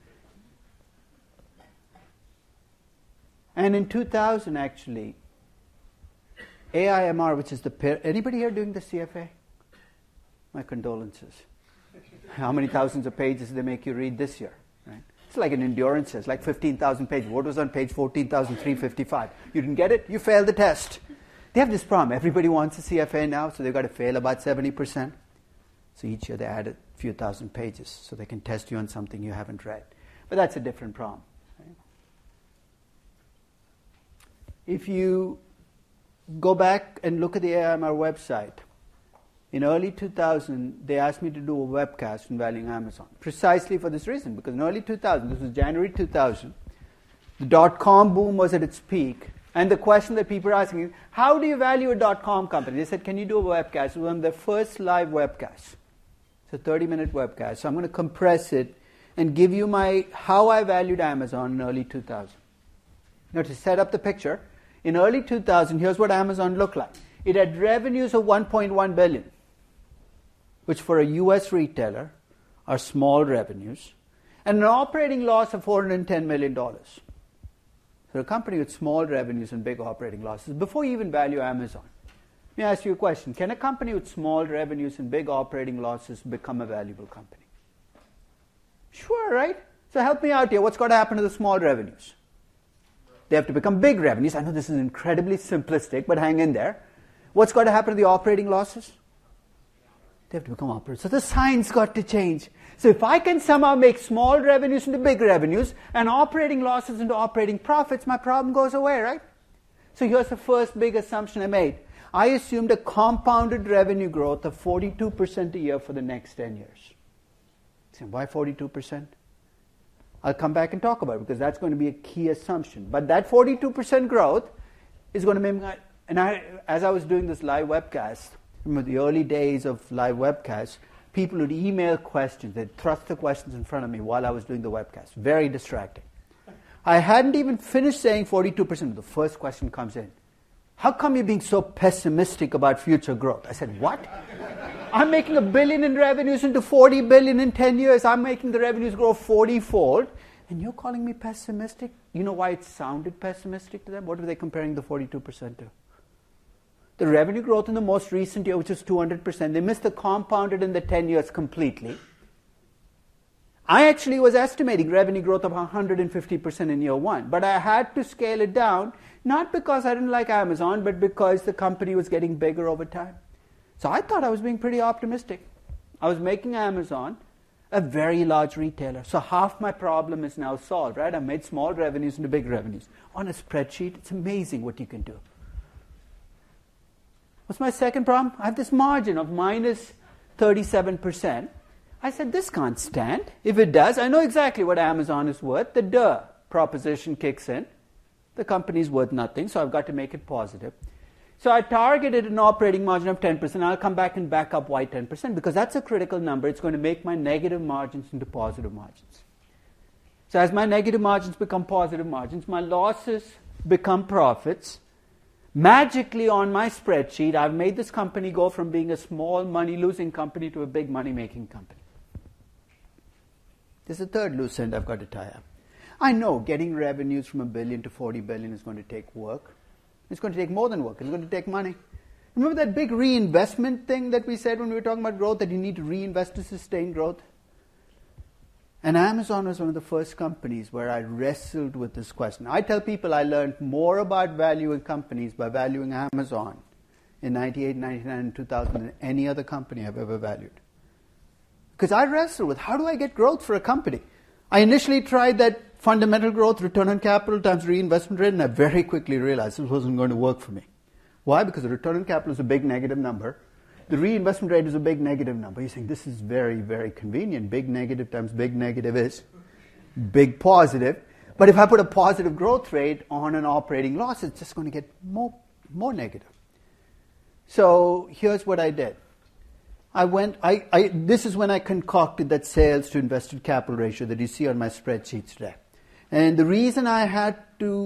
Speaker 1: And in two thousand, actually, A I M R, which is the... Per- Anybody here doing the C F A? My condolences. How many thousands of pages did they make you read this year? Right? It's like an endurance test, like fifteen thousand pages. What was on page fourteen thousand three hundred fifty-five? You didn't get it? You failed the test. They have this problem. Everybody wants a C F A now, so they've got to fail about seventy percent. So each year they add a few thousand pages so they can test you on something you haven't read. But that's a different problem. Right? If you go back and look at the A I M R website, in early two thousand, they asked me to do a webcast on valuing Amazon, precisely for this reason, because in early two thousand, this was January two thousand, the dot-com boom was at its peak, and the question that people are asking is, how do you value a dot-com company? They said, can you do a webcast? It was one of their first live webcasts. It's a thirty-minute webcast, so I'm going to compress it and give you my how I valued Amazon in early two thousand. Now, to set up the picture, in early two thousand, here's what Amazon looked like. It had revenues of one point one billion dollars, which for a U S retailer are small revenues, and an operating loss of four hundred ten million dollars. So a company with small revenues and big operating losses, before you even value Amazon. Let me ask you a question. Can a company with small revenues and big operating losses become a valuable company? Sure, right? So help me out here. What's got to happen to the small revenues? They have to become big revenues. I know this is incredibly simplistic, but hang in there. What's got to happen to the operating losses? They have to become operating. So the science got to change. So if I can somehow make small revenues into big revenues and operating losses into operating profits, my problem goes away, right? So here's the first big assumption I made. I assumed a compounded revenue growth of forty-two percent a year for the next ten years. So why forty-two percent? I'll come back and talk about it because that's going to be a key assumption. But that forty-two percent growth is going to make my... And I, as I was doing this live webcast, remember the early days of live webcasts, people would email questions. They'd thrust the questions in front of me while I was doing the webcast. Very distracting. I hadn't even finished saying forty-two percent. The first question comes in. How come you're being so pessimistic about future growth? I said, what? I'm making a billion in revenues into forty billion in ten years. I'm making the revenues grow forty-fold. And you're calling me pessimistic? You know why it sounded pessimistic to them? What were they comparing the forty-two percent to? The revenue growth in the most recent year, which is two hundred percent, they missed the compounded in the ten years completely. I actually was estimating revenue growth of one hundred fifty percent in year one, but I had to scale it down, not because I didn't like Amazon, but because the company was getting bigger over time. So I thought I was being pretty optimistic. I was making Amazon a very large retailer. So half my problem is now solved, right? I made small revenues into big revenues. On a spreadsheet, it's amazing what you can do. What's my second problem? I have this margin of minus thirty-seven percent. I said, this can't stand. If it does, I know exactly what Amazon is worth. The duh proposition kicks in. The company's worth nothing, so I've got to make it positive. So I targeted an operating margin of ten percent. I'll come back and back up why ten percent, because that's a critical number. It's going to make my negative margins into positive margins. So as my negative margins become positive margins, my losses become profits. Magically on my spreadsheet, I've made this company go from being a small money-losing company to a big money-making company. There's a third loose end I've got to tie up. I know getting revenues from a billion to forty billion is going to take work. It's going to take more than work. It's going to take money. Remember that big reinvestment thing that we said when we were talking about growth, that you need to reinvest to sustain growth? And Amazon was one of the first companies where I wrestled with this question. I tell people I learned more about valuing companies by valuing Amazon in ninety-eight, ninety-nine, and two thousand than any other company I've ever valued. Because I wrestled with, how do I get growth for a company? I initially tried that fundamental growth, return on capital times reinvestment rate, and I very quickly realized this wasn't going to work for me. Why? Because the return on capital is a big negative number. The reinvestment rate is a big negative number. You're saying this is very, very convenient. Big negative times big negative is big positive. But if I put a positive growth rate on an operating loss, it's just going to get more, more negative. So here's what I did. I went, I, I, this is when I concocted that sales to invested capital ratio that you see on my spreadsheets today. And the reason I had to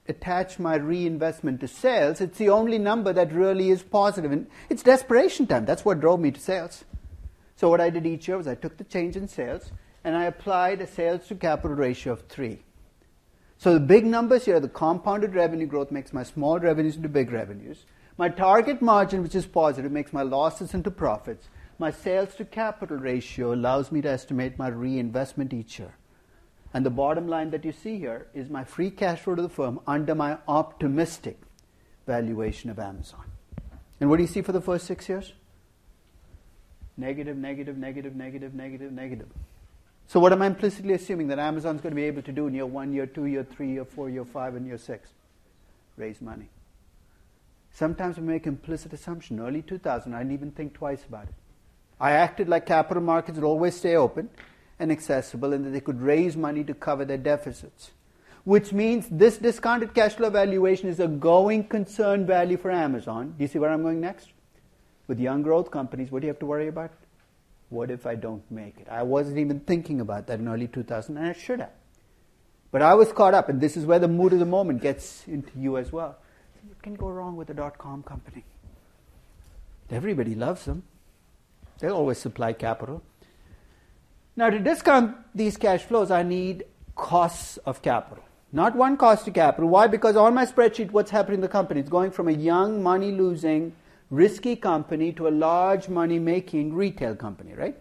Speaker 1: attach my reinvestment to sales, it's the only number that really is positive. And it's desperation time. That's what drove me to sales. So what I did each year was I took the change in sales and I applied a sales to capital ratio of three. So the big numbers here, the compounded revenue growth makes my small revenues into big revenues. My target margin, which is positive, makes my losses into profits. My sales to capital ratio allows me to estimate my reinvestment each year. And the bottom line that you see here is my free cash flow to the firm under my optimistic valuation of Amazon. And what do you see for the first six years? Negative, negative, negative, negative, negative, negative. So what am I implicitly assuming that Amazon's going to be able to do in year one, year two, year three, year four, year five, and year six? Raise money. Sometimes we make implicit assumption. Early two thousand, I didn't even think twice about it. I acted like capital markets would always stay open and accessible and that they could raise money to cover their deficits. Which means this discounted cash flow valuation is a going concern value for Amazon. Do you see where I'm going next? With young growth companies, what do you have to worry about? What if I don't make it? I wasn't even thinking about that in early two thousand, and I should have. But I was caught up, and this is where the mood of the moment gets into you as well. What can go wrong with a dot-com company? Everybody loves them. They'll always supply capital. Now, to discount these cash flows, I need costs of capital. Not one cost of capital. Why? Because on my spreadsheet, what's happening in the company? It's going from a young, money-losing, risky company to a large, money-making retail company, right?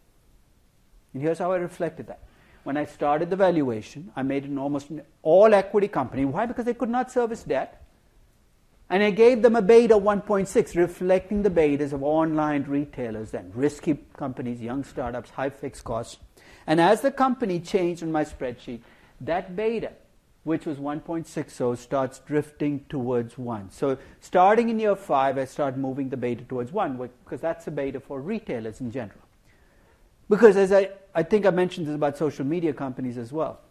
Speaker 1: And here's how I reflected that. When I started the valuation, I made an almost all-equity company. Why? Because they could not service debt. And I gave them a beta one point six, reflecting the betas of online retailers then. Risky companies, young startups, high fixed costs. And as the company changed on my spreadsheet, that beta, which was one point six zero, starts drifting towards one. So starting in year five, I start moving the beta towards one, because that's a beta for retailers in general. Because as I, I think I mentioned this about social media companies as well.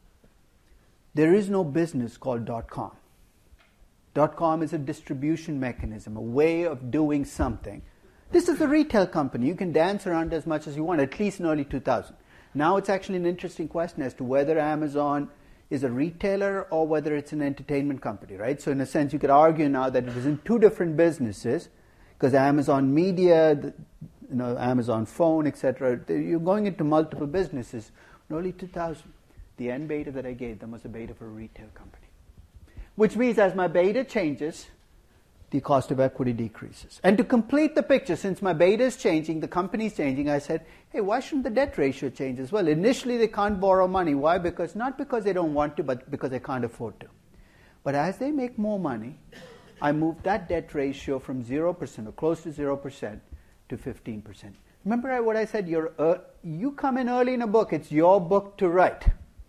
Speaker 1: There is no business called dot-com. Dot-com is a distribution mechanism, a way of doing something. This is a retail company. You can dance around as much as you want, at least in early two thousand. Now it's actually an interesting question as to whether Amazon is a retailer or whether it's an entertainment company, right? So in a sense, you could argue now that it is in two different businesses, because Amazon Media, the, you know, Amazon Phone, et cetera, you're going into multiple businesses. In early two thousand, the end beta that I gave them was a beta for a retail company. Which means as my beta changes, the cost of equity decreases. And to complete the picture, since my beta is changing, the company is changing, I said, hey, why shouldn't the debt ratio change as well? Initially, they can't borrow money. Why? Because not because they don't want to, but because they can't afford to. But as they make more money, I moved that debt ratio from zero percent or close to zero percent to fifteen percent. Remember what I said? You're, uh, you come in early in a book. It's your book to write.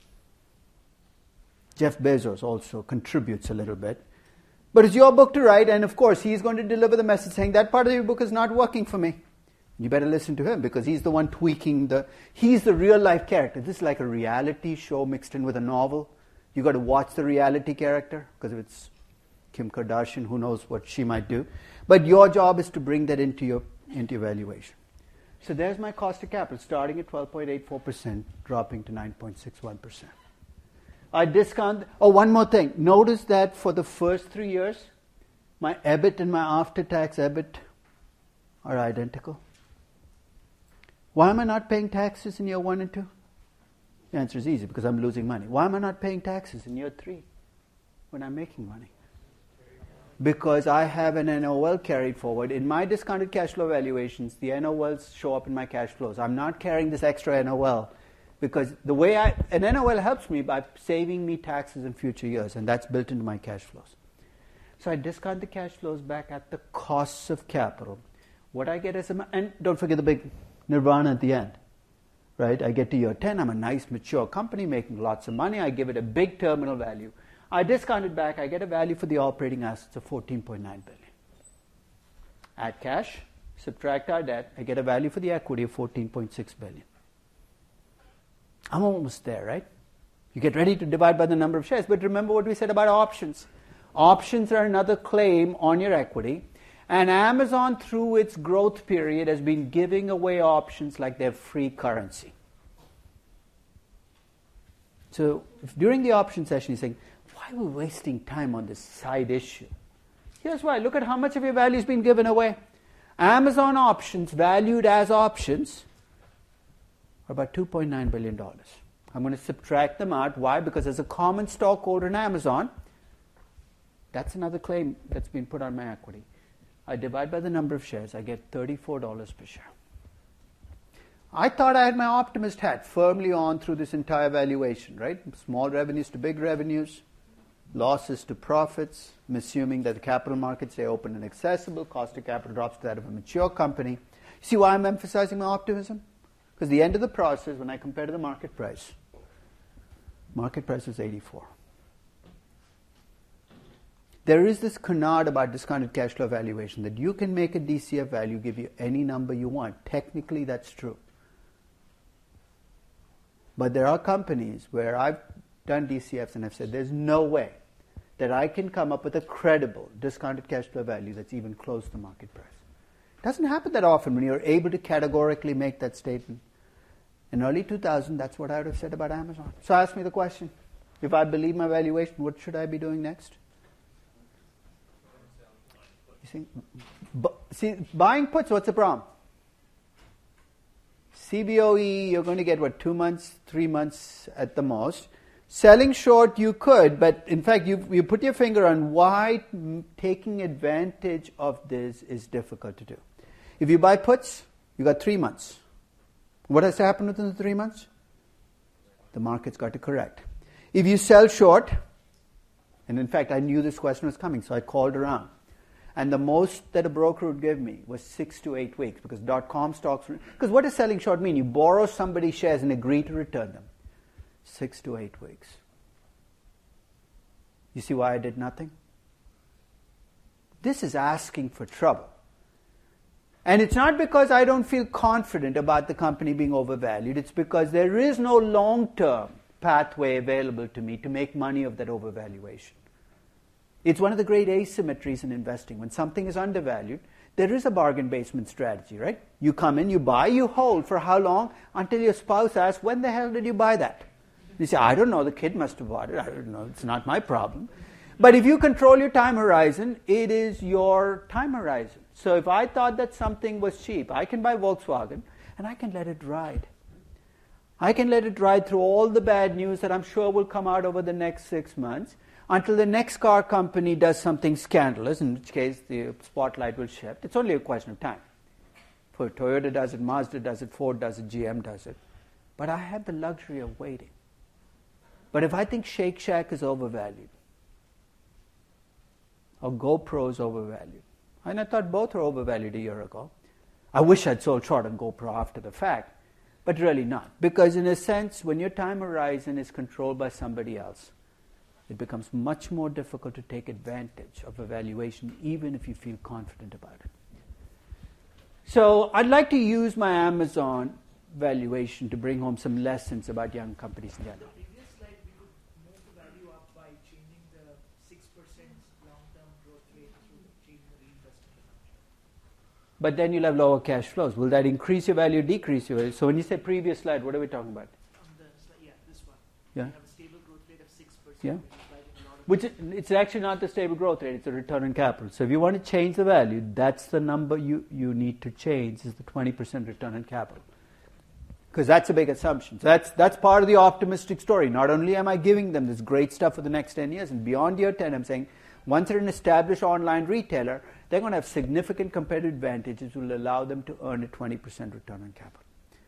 Speaker 1: Jeff Bezos also contributes a little bit. But it's your book to write, and of course, he's going to deliver the message saying, that part of your book is not working for me. You better listen to him, because he's the one tweaking the... He's the real-life character. This is like a reality show mixed in with a novel. You've got to watch the reality character, because if it's Kim Kardashian, who knows what she might do. But your job is to bring that into your, into your valuation. So there's my cost of capital, starting at twelve point eight four percent, dropping to nine point six one percent. I discount... Oh, one more thing. Notice that for the first three years, my E B I T and my after-tax E B I T are identical. Why am I not paying taxes in year one and two? The answer is easy, because I'm losing money. Why am I not paying taxes in year three when I'm making money? Because I have an N O L carried forward. In my discounted cash flow valuations, the N O Ls show up in my cash flows. I'm not carrying this extra N O L. Because the way I, an N O L helps me by saving me taxes in future years, and that's built into my cash flows. So I discount the cash flows back at the costs of capital. What I get is, a, and don't forget the big nirvana at the end, right? I get to year ten, I'm a nice, mature company making lots of money. I give it a big terminal value. I discount it back, I get a value for the operating assets of fourteen point nine billion. Add cash, subtract our debt, I get a value for the equity of fourteen point six billion. I'm almost there, right? You get ready to divide by the number of shares. But remember what we said about options. Options are another claim on your equity. And Amazon, through its growth period, has been giving away options like they're free currency. So if during the option session you're saying, why are we wasting time on this side issue? Here's why. Look at how much of your value has been given away. Amazon options, valued as options, are about two point nine billion dollars. I'm going to subtract them out. Why? Because as a common stockholder in Amazon, that's another claim that's been put on my equity. I divide by the number of shares, I get thirty-four dollars per share. I thought I had my optimist hat firmly on through this entire valuation, right? Small revenues to big revenues, losses to profits. I'm assuming that the capital markets stay open and accessible, cost of capital drops to that of a mature company. See why I'm emphasizing my optimism? Because the end of the process, when I compare to the market price, market price is eighty-four. There is this canard about discounted cash flow valuation that you can make a D C F value give you any number you want. Technically, that's true. But there are companies where I've done D C Fs and I've said there's no way that I can come up with a credible discounted cash flow value that's even close to market price. It doesn't happen that often when you're able to categorically make that statement. In early two thousand, that's what I would have said about Amazon. So ask me the question. If I believe my valuation, what should I be doing next? You see, bu- see, buying puts, what's the problem? C B O E, you're going to get, what, two months, three months at the most. Selling short, you could, but in fact, you you put your finger on why m- taking advantage of this is difficult to do. If you buy puts, you got three months. What has to happen within the three months? The market's got to correct. If you sell short, and in fact, I knew this question was coming, so I called around. And the most that a broker would give me was six to eight weeks because dot-com stocks. Because what does selling short mean? You borrow somebody's shares and agree to return them. Six to eight weeks. You see why I did nothing? This is asking for trouble. And it's not because I don't feel confident about the company being overvalued. It's because there is no long-term pathway available to me to make money of that overvaluation. It's one of the great asymmetries in investing. When something is undervalued, there is a bargain basement strategy, right? You come in, you buy, you hold for how long? Until your spouse asks, when the hell did you buy that? You say, I don't know, the kid must have bought it. I don't know, it's not my problem. But if you control your time horizon, it is your time horizon. So if I thought that something was cheap, I can buy Volkswagen and I can let it ride. I can let it ride through all the bad news that I'm sure will come out over the next six months. Until the next car company does something scandalous, in which case the spotlight will shift. It's only a question of time. For Toyota does it, Mazda does it, Ford does it, G M does it. But I have the luxury of waiting. But if I think Shake Shack is overvalued, or GoPro is overvalued, and I thought both are overvalued a year ago, I wish I'd sold short on GoPro after the fact, but really not. Because in a sense, when your time horizon is controlled by somebody else, it becomes much more difficult to take advantage of a valuation, even if you feel confident about it. So I'd like to use my Amazon valuation to bring home some lessons about young companies in general.
Speaker 4: The previous slide, we could move the value up by changing the six percent long-term growth rate through changing the reinvestment assumption.
Speaker 1: But then you'll have lower cash flows. Will that increase your value or decrease your value? So when you say previous slide, what are we talking about?
Speaker 4: On the slide, yeah, this one.
Speaker 1: Yeah.
Speaker 4: We have a stable growth rate of six percent.
Speaker 1: Yeah.
Speaker 4: Which
Speaker 1: Which it's actually not the stable growth rate, it's a return on capital. So if you want to change the value, that's the number you, you need to change, is the twenty percent return on capital. Because that's a big assumption. So that's, that's part of the optimistic story. Not only am I giving them this great stuff for the next ten years, and beyond year ten, I'm saying once they're an established online retailer, they're going to have significant competitive advantages which will allow them to earn a twenty percent return on capital.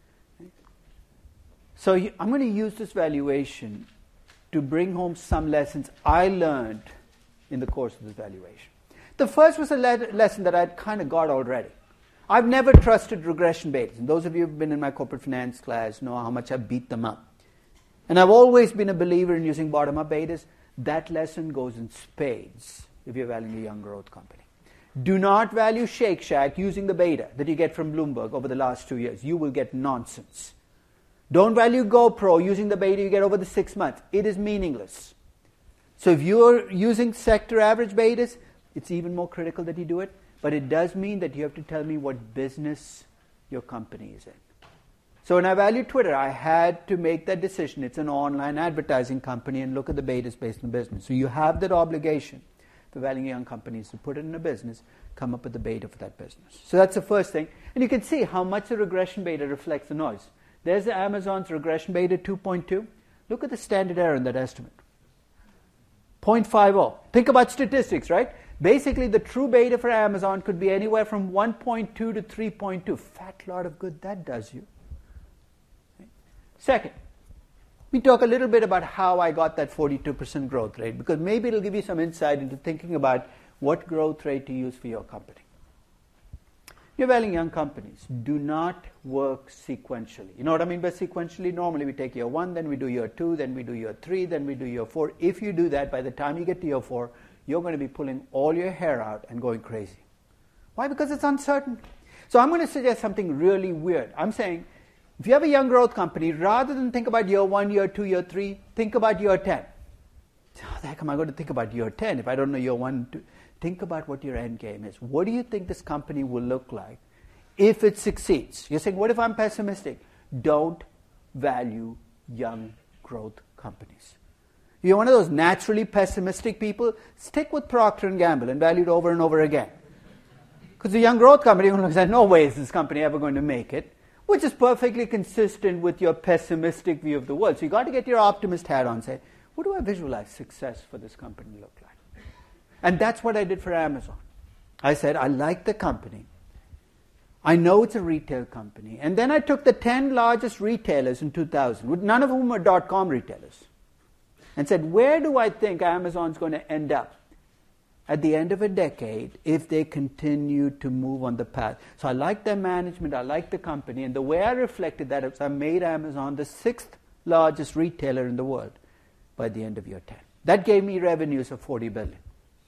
Speaker 1: So I'm going to use this valuation to bring home some lessons I learned in the course of this valuation. The first was a le- lesson that I'd kind of got already. I've never trusted regression betas. And those of you who've been in my corporate finance class know how much I beat them up. And I've always been a believer in using bottom-up betas. That lesson goes in spades if you're valuing a young growth company. Do not value Shake Shack using the beta that you get from Bloomberg over the last two years. You will get nonsense. Don't value GoPro using the beta you get over the six months. It is meaningless. So if you're using sector average betas, it's even more critical that you do it. But it does mean that you have to tell me what business your company is in. So when I valued Twitter, I had to make that decision. It's an online advertising company, and look at the betas based on the business. So you have that obligation for valuing young companies to put it in a business, come up with the beta for that business. So that's the first thing. And you can see how much the regression beta reflects the noise. There's the Amazon's regression beta two point two. Look at the standard error in that estimate. zero point five zero. Think about statistics, right? Basically, the true beta for Amazon could be anywhere from one point two to three point two. Fat lot of good that does you. Second, we talk a little bit about how I got that forty-two percent growth rate, because maybe it'll give you some insight into thinking about what growth rate to use for your company. You're valuing young companies. Do not work sequentially. You know what I mean by sequentially? Normally we take year one, then we do year two, then we do year three, then we do year four. If you do that, by the time you get to year four, you're going to be pulling all your hair out and going crazy. Why? Because it's uncertain. So I'm going to suggest something really weird. I'm saying, if you have a young growth company, rather than think about year one, year two, year three, think about year ten. How the heck am I going to think about year ten if I don't know year one, two? Think about what your end game is. What do you think this company will look like if it succeeds? You're saying, what if I'm pessimistic? Don't value young growth companies. You're one of those naturally pessimistic people, stick with Procter and Gamble and value it over and over again. Because the young growth company looks at, no way is this company ever going to make it, which is perfectly consistent with your pessimistic view of the world. So you've got to get your optimist hat on and say, what do I visualize success for this company look like? And that's what I did for Amazon. I said, I like the company. I know it's a retail company. And then I took the ten largest retailers in two thousand, none of whom are dot-com retailers, and said, where do I think Amazon's going to end up at the end of a decade if they continue to move on the path? So I like their management, I like the company, and the way I reflected that is I made Amazon the sixth largest retailer in the world by the end of year ten. That gave me revenues of forty billion dollars.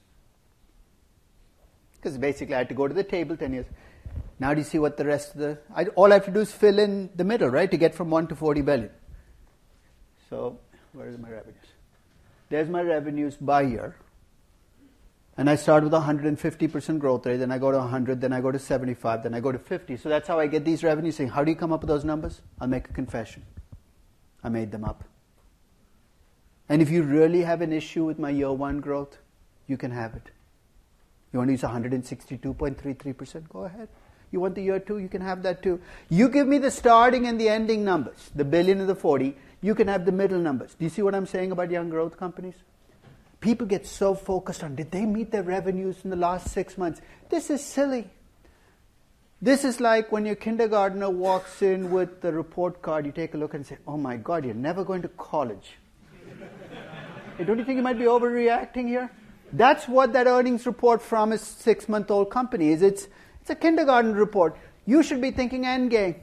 Speaker 1: Because basically I had to go to the table ten years. Now do you see what the rest of the... I, all I have to do is fill in the middle, right, to get from one to forty billion. So where are my revenues? There's my revenues by year. And I start with a one hundred fifty percent growth rate, then I go to one hundred, then I go to seventy-five, then I go to fifty. So that's how I get these revenues. Saying, how do you come up with those numbers? I'll make a confession. I made them up. And if you really have an issue with my year one growth, you can have it. You want to use one hundred sixty-two point three three percent? Go ahead. You want the year two? You can have that too. You give me the starting and the ending numbers, the billion and the forty. You can have the middle numbers. Do you see what I'm saying about young growth companies? People get so focused on, did they meet their revenues in the last six months? This is silly. This is like when your kindergartner walks in with the report card, you take a look and say, oh my God, you're never going to college. Hey, don't you think you might be overreacting here? That's what that earnings report from a six-month-old company is. It's, it's a kindergarten report. You should be thinking end game.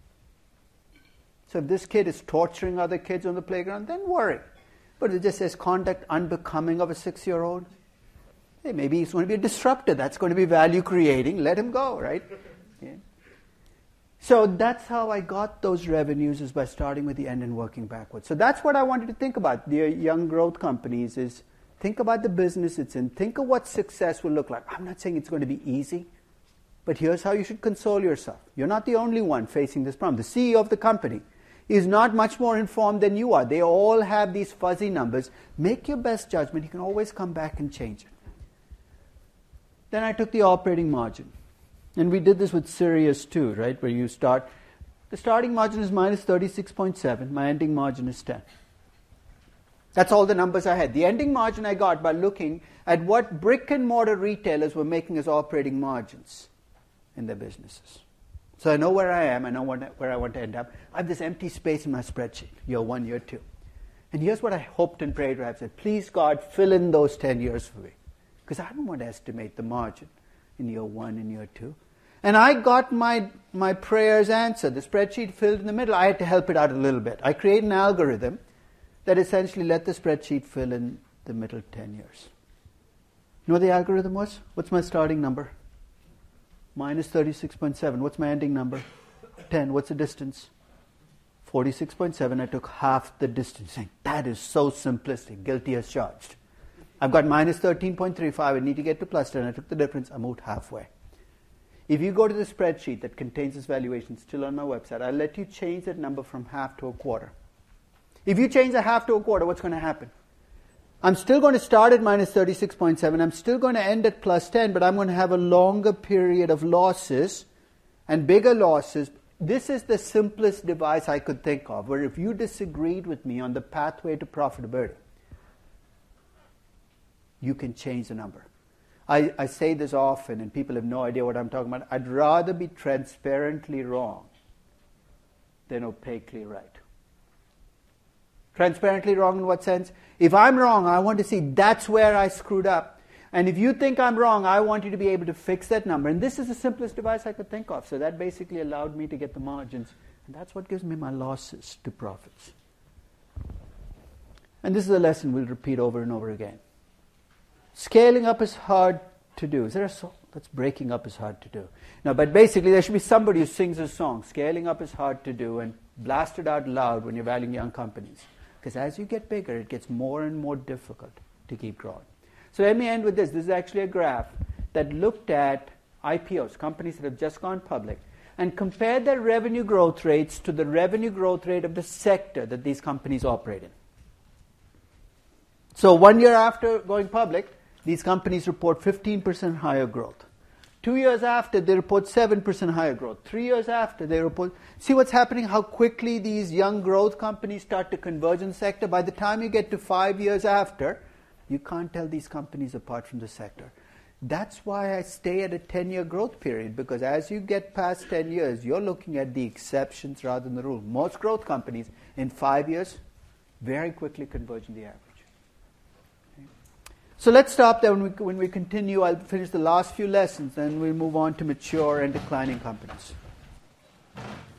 Speaker 1: So if this kid is torturing other kids on the playground, then worry. But if it just says conduct unbecoming of a six-year-old, hey, maybe he's going to be a disruptor. That's going to be value creating. Let him go, right? Yeah. So that's how I got those revenues, is by starting with the end and working backwards. So that's what I wanted to think about. The young growth companies is think about the business it's in. Think of what success will look like. I'm not saying it's going to be easy, but here's how you should console yourself. You're not the only one facing this problem. The C E O of the company is not much more informed than you are. They all have these fuzzy numbers. Make your best judgment. You can always come back and change it. Then I took the operating margin. And we did this with Sirius too, right? Where you start, the starting margin is minus thirty-six point seven. My ending margin is ten. That's all the numbers I had. The ending margin I got by looking at what brick and mortar retailers were making as operating margins in their businesses. So I know where I am. I know where I want to end up. I have this empty space in my spreadsheet, year one, year two. And here's what I hoped and prayed. I said, please God, fill in those ten years for me. Because I don't want to estimate the margin in year one and year two. And I got my, my prayers answered. The spreadsheet filled in the middle. I had to help it out a little bit. I created an algorithm that essentially let the spreadsheet fill in the middle ten years. You know what the algorithm was? What's my starting number? Minus thirty-six point seven. What's my ending number? ten. What's the distance? forty-six point seven. I took half the distance. Saying, that is so simplistic. Guilty as charged. I've got minus thirteen point three five. I need to get to plus ten. I took the difference. I moved halfway. If you go to the spreadsheet that contains this valuation, still on my website, I'll let you change that number from half to a quarter. If you change the half to a quarter, what's going to happen? I'm still going to start at minus thirty-six point seven. I'm still going to end at plus ten, but I'm going to have a longer period of losses and bigger losses. This is the simplest device I could think of, where if you disagreed with me on the pathway to profitability, you can change the number. I, I say this often, and people have no idea what I'm talking about. I'd rather be transparently wrong than opaquely right. Transparently wrong in what sense? If I'm wrong, I want to see that's where I screwed up. And if you think I'm wrong, I want you to be able to fix that number. And this is the simplest device I could think of. So that basically allowed me to get the margins. And that's what gives me my losses to profits. And this is a lesson we'll repeat over and over again. Scaling up is hard to do. Is there a song that's breaking up is hard to do? No, but basically there should be somebody who sings a song. Scaling up is hard to do, and blast it out loud when you're valuing young companies. Because as you get bigger, it gets more and more difficult to keep growing. So let me end with this. This is actually a graph that looked at I P Os, companies that have just gone public, and compared their revenue growth rates to the revenue growth rate of the sector that these companies operate in. So one year after going public, these companies report fifteen percent higher growth. Two years after, they report seven percent higher growth. Three years after, they report... See what's happening, how quickly these young growth companies start to converge in the sector? By the time you get to five years after, you can't tell these companies apart from the sector. That's why I stay at a ten-year growth period, because as you get past ten years, you're looking at the exceptions rather than the rule. Most growth companies, in five years, very quickly converge in the average. So let's stop there. When we, when we continue, I'll finish the last few lessons, then we'll move on to mature and declining companies.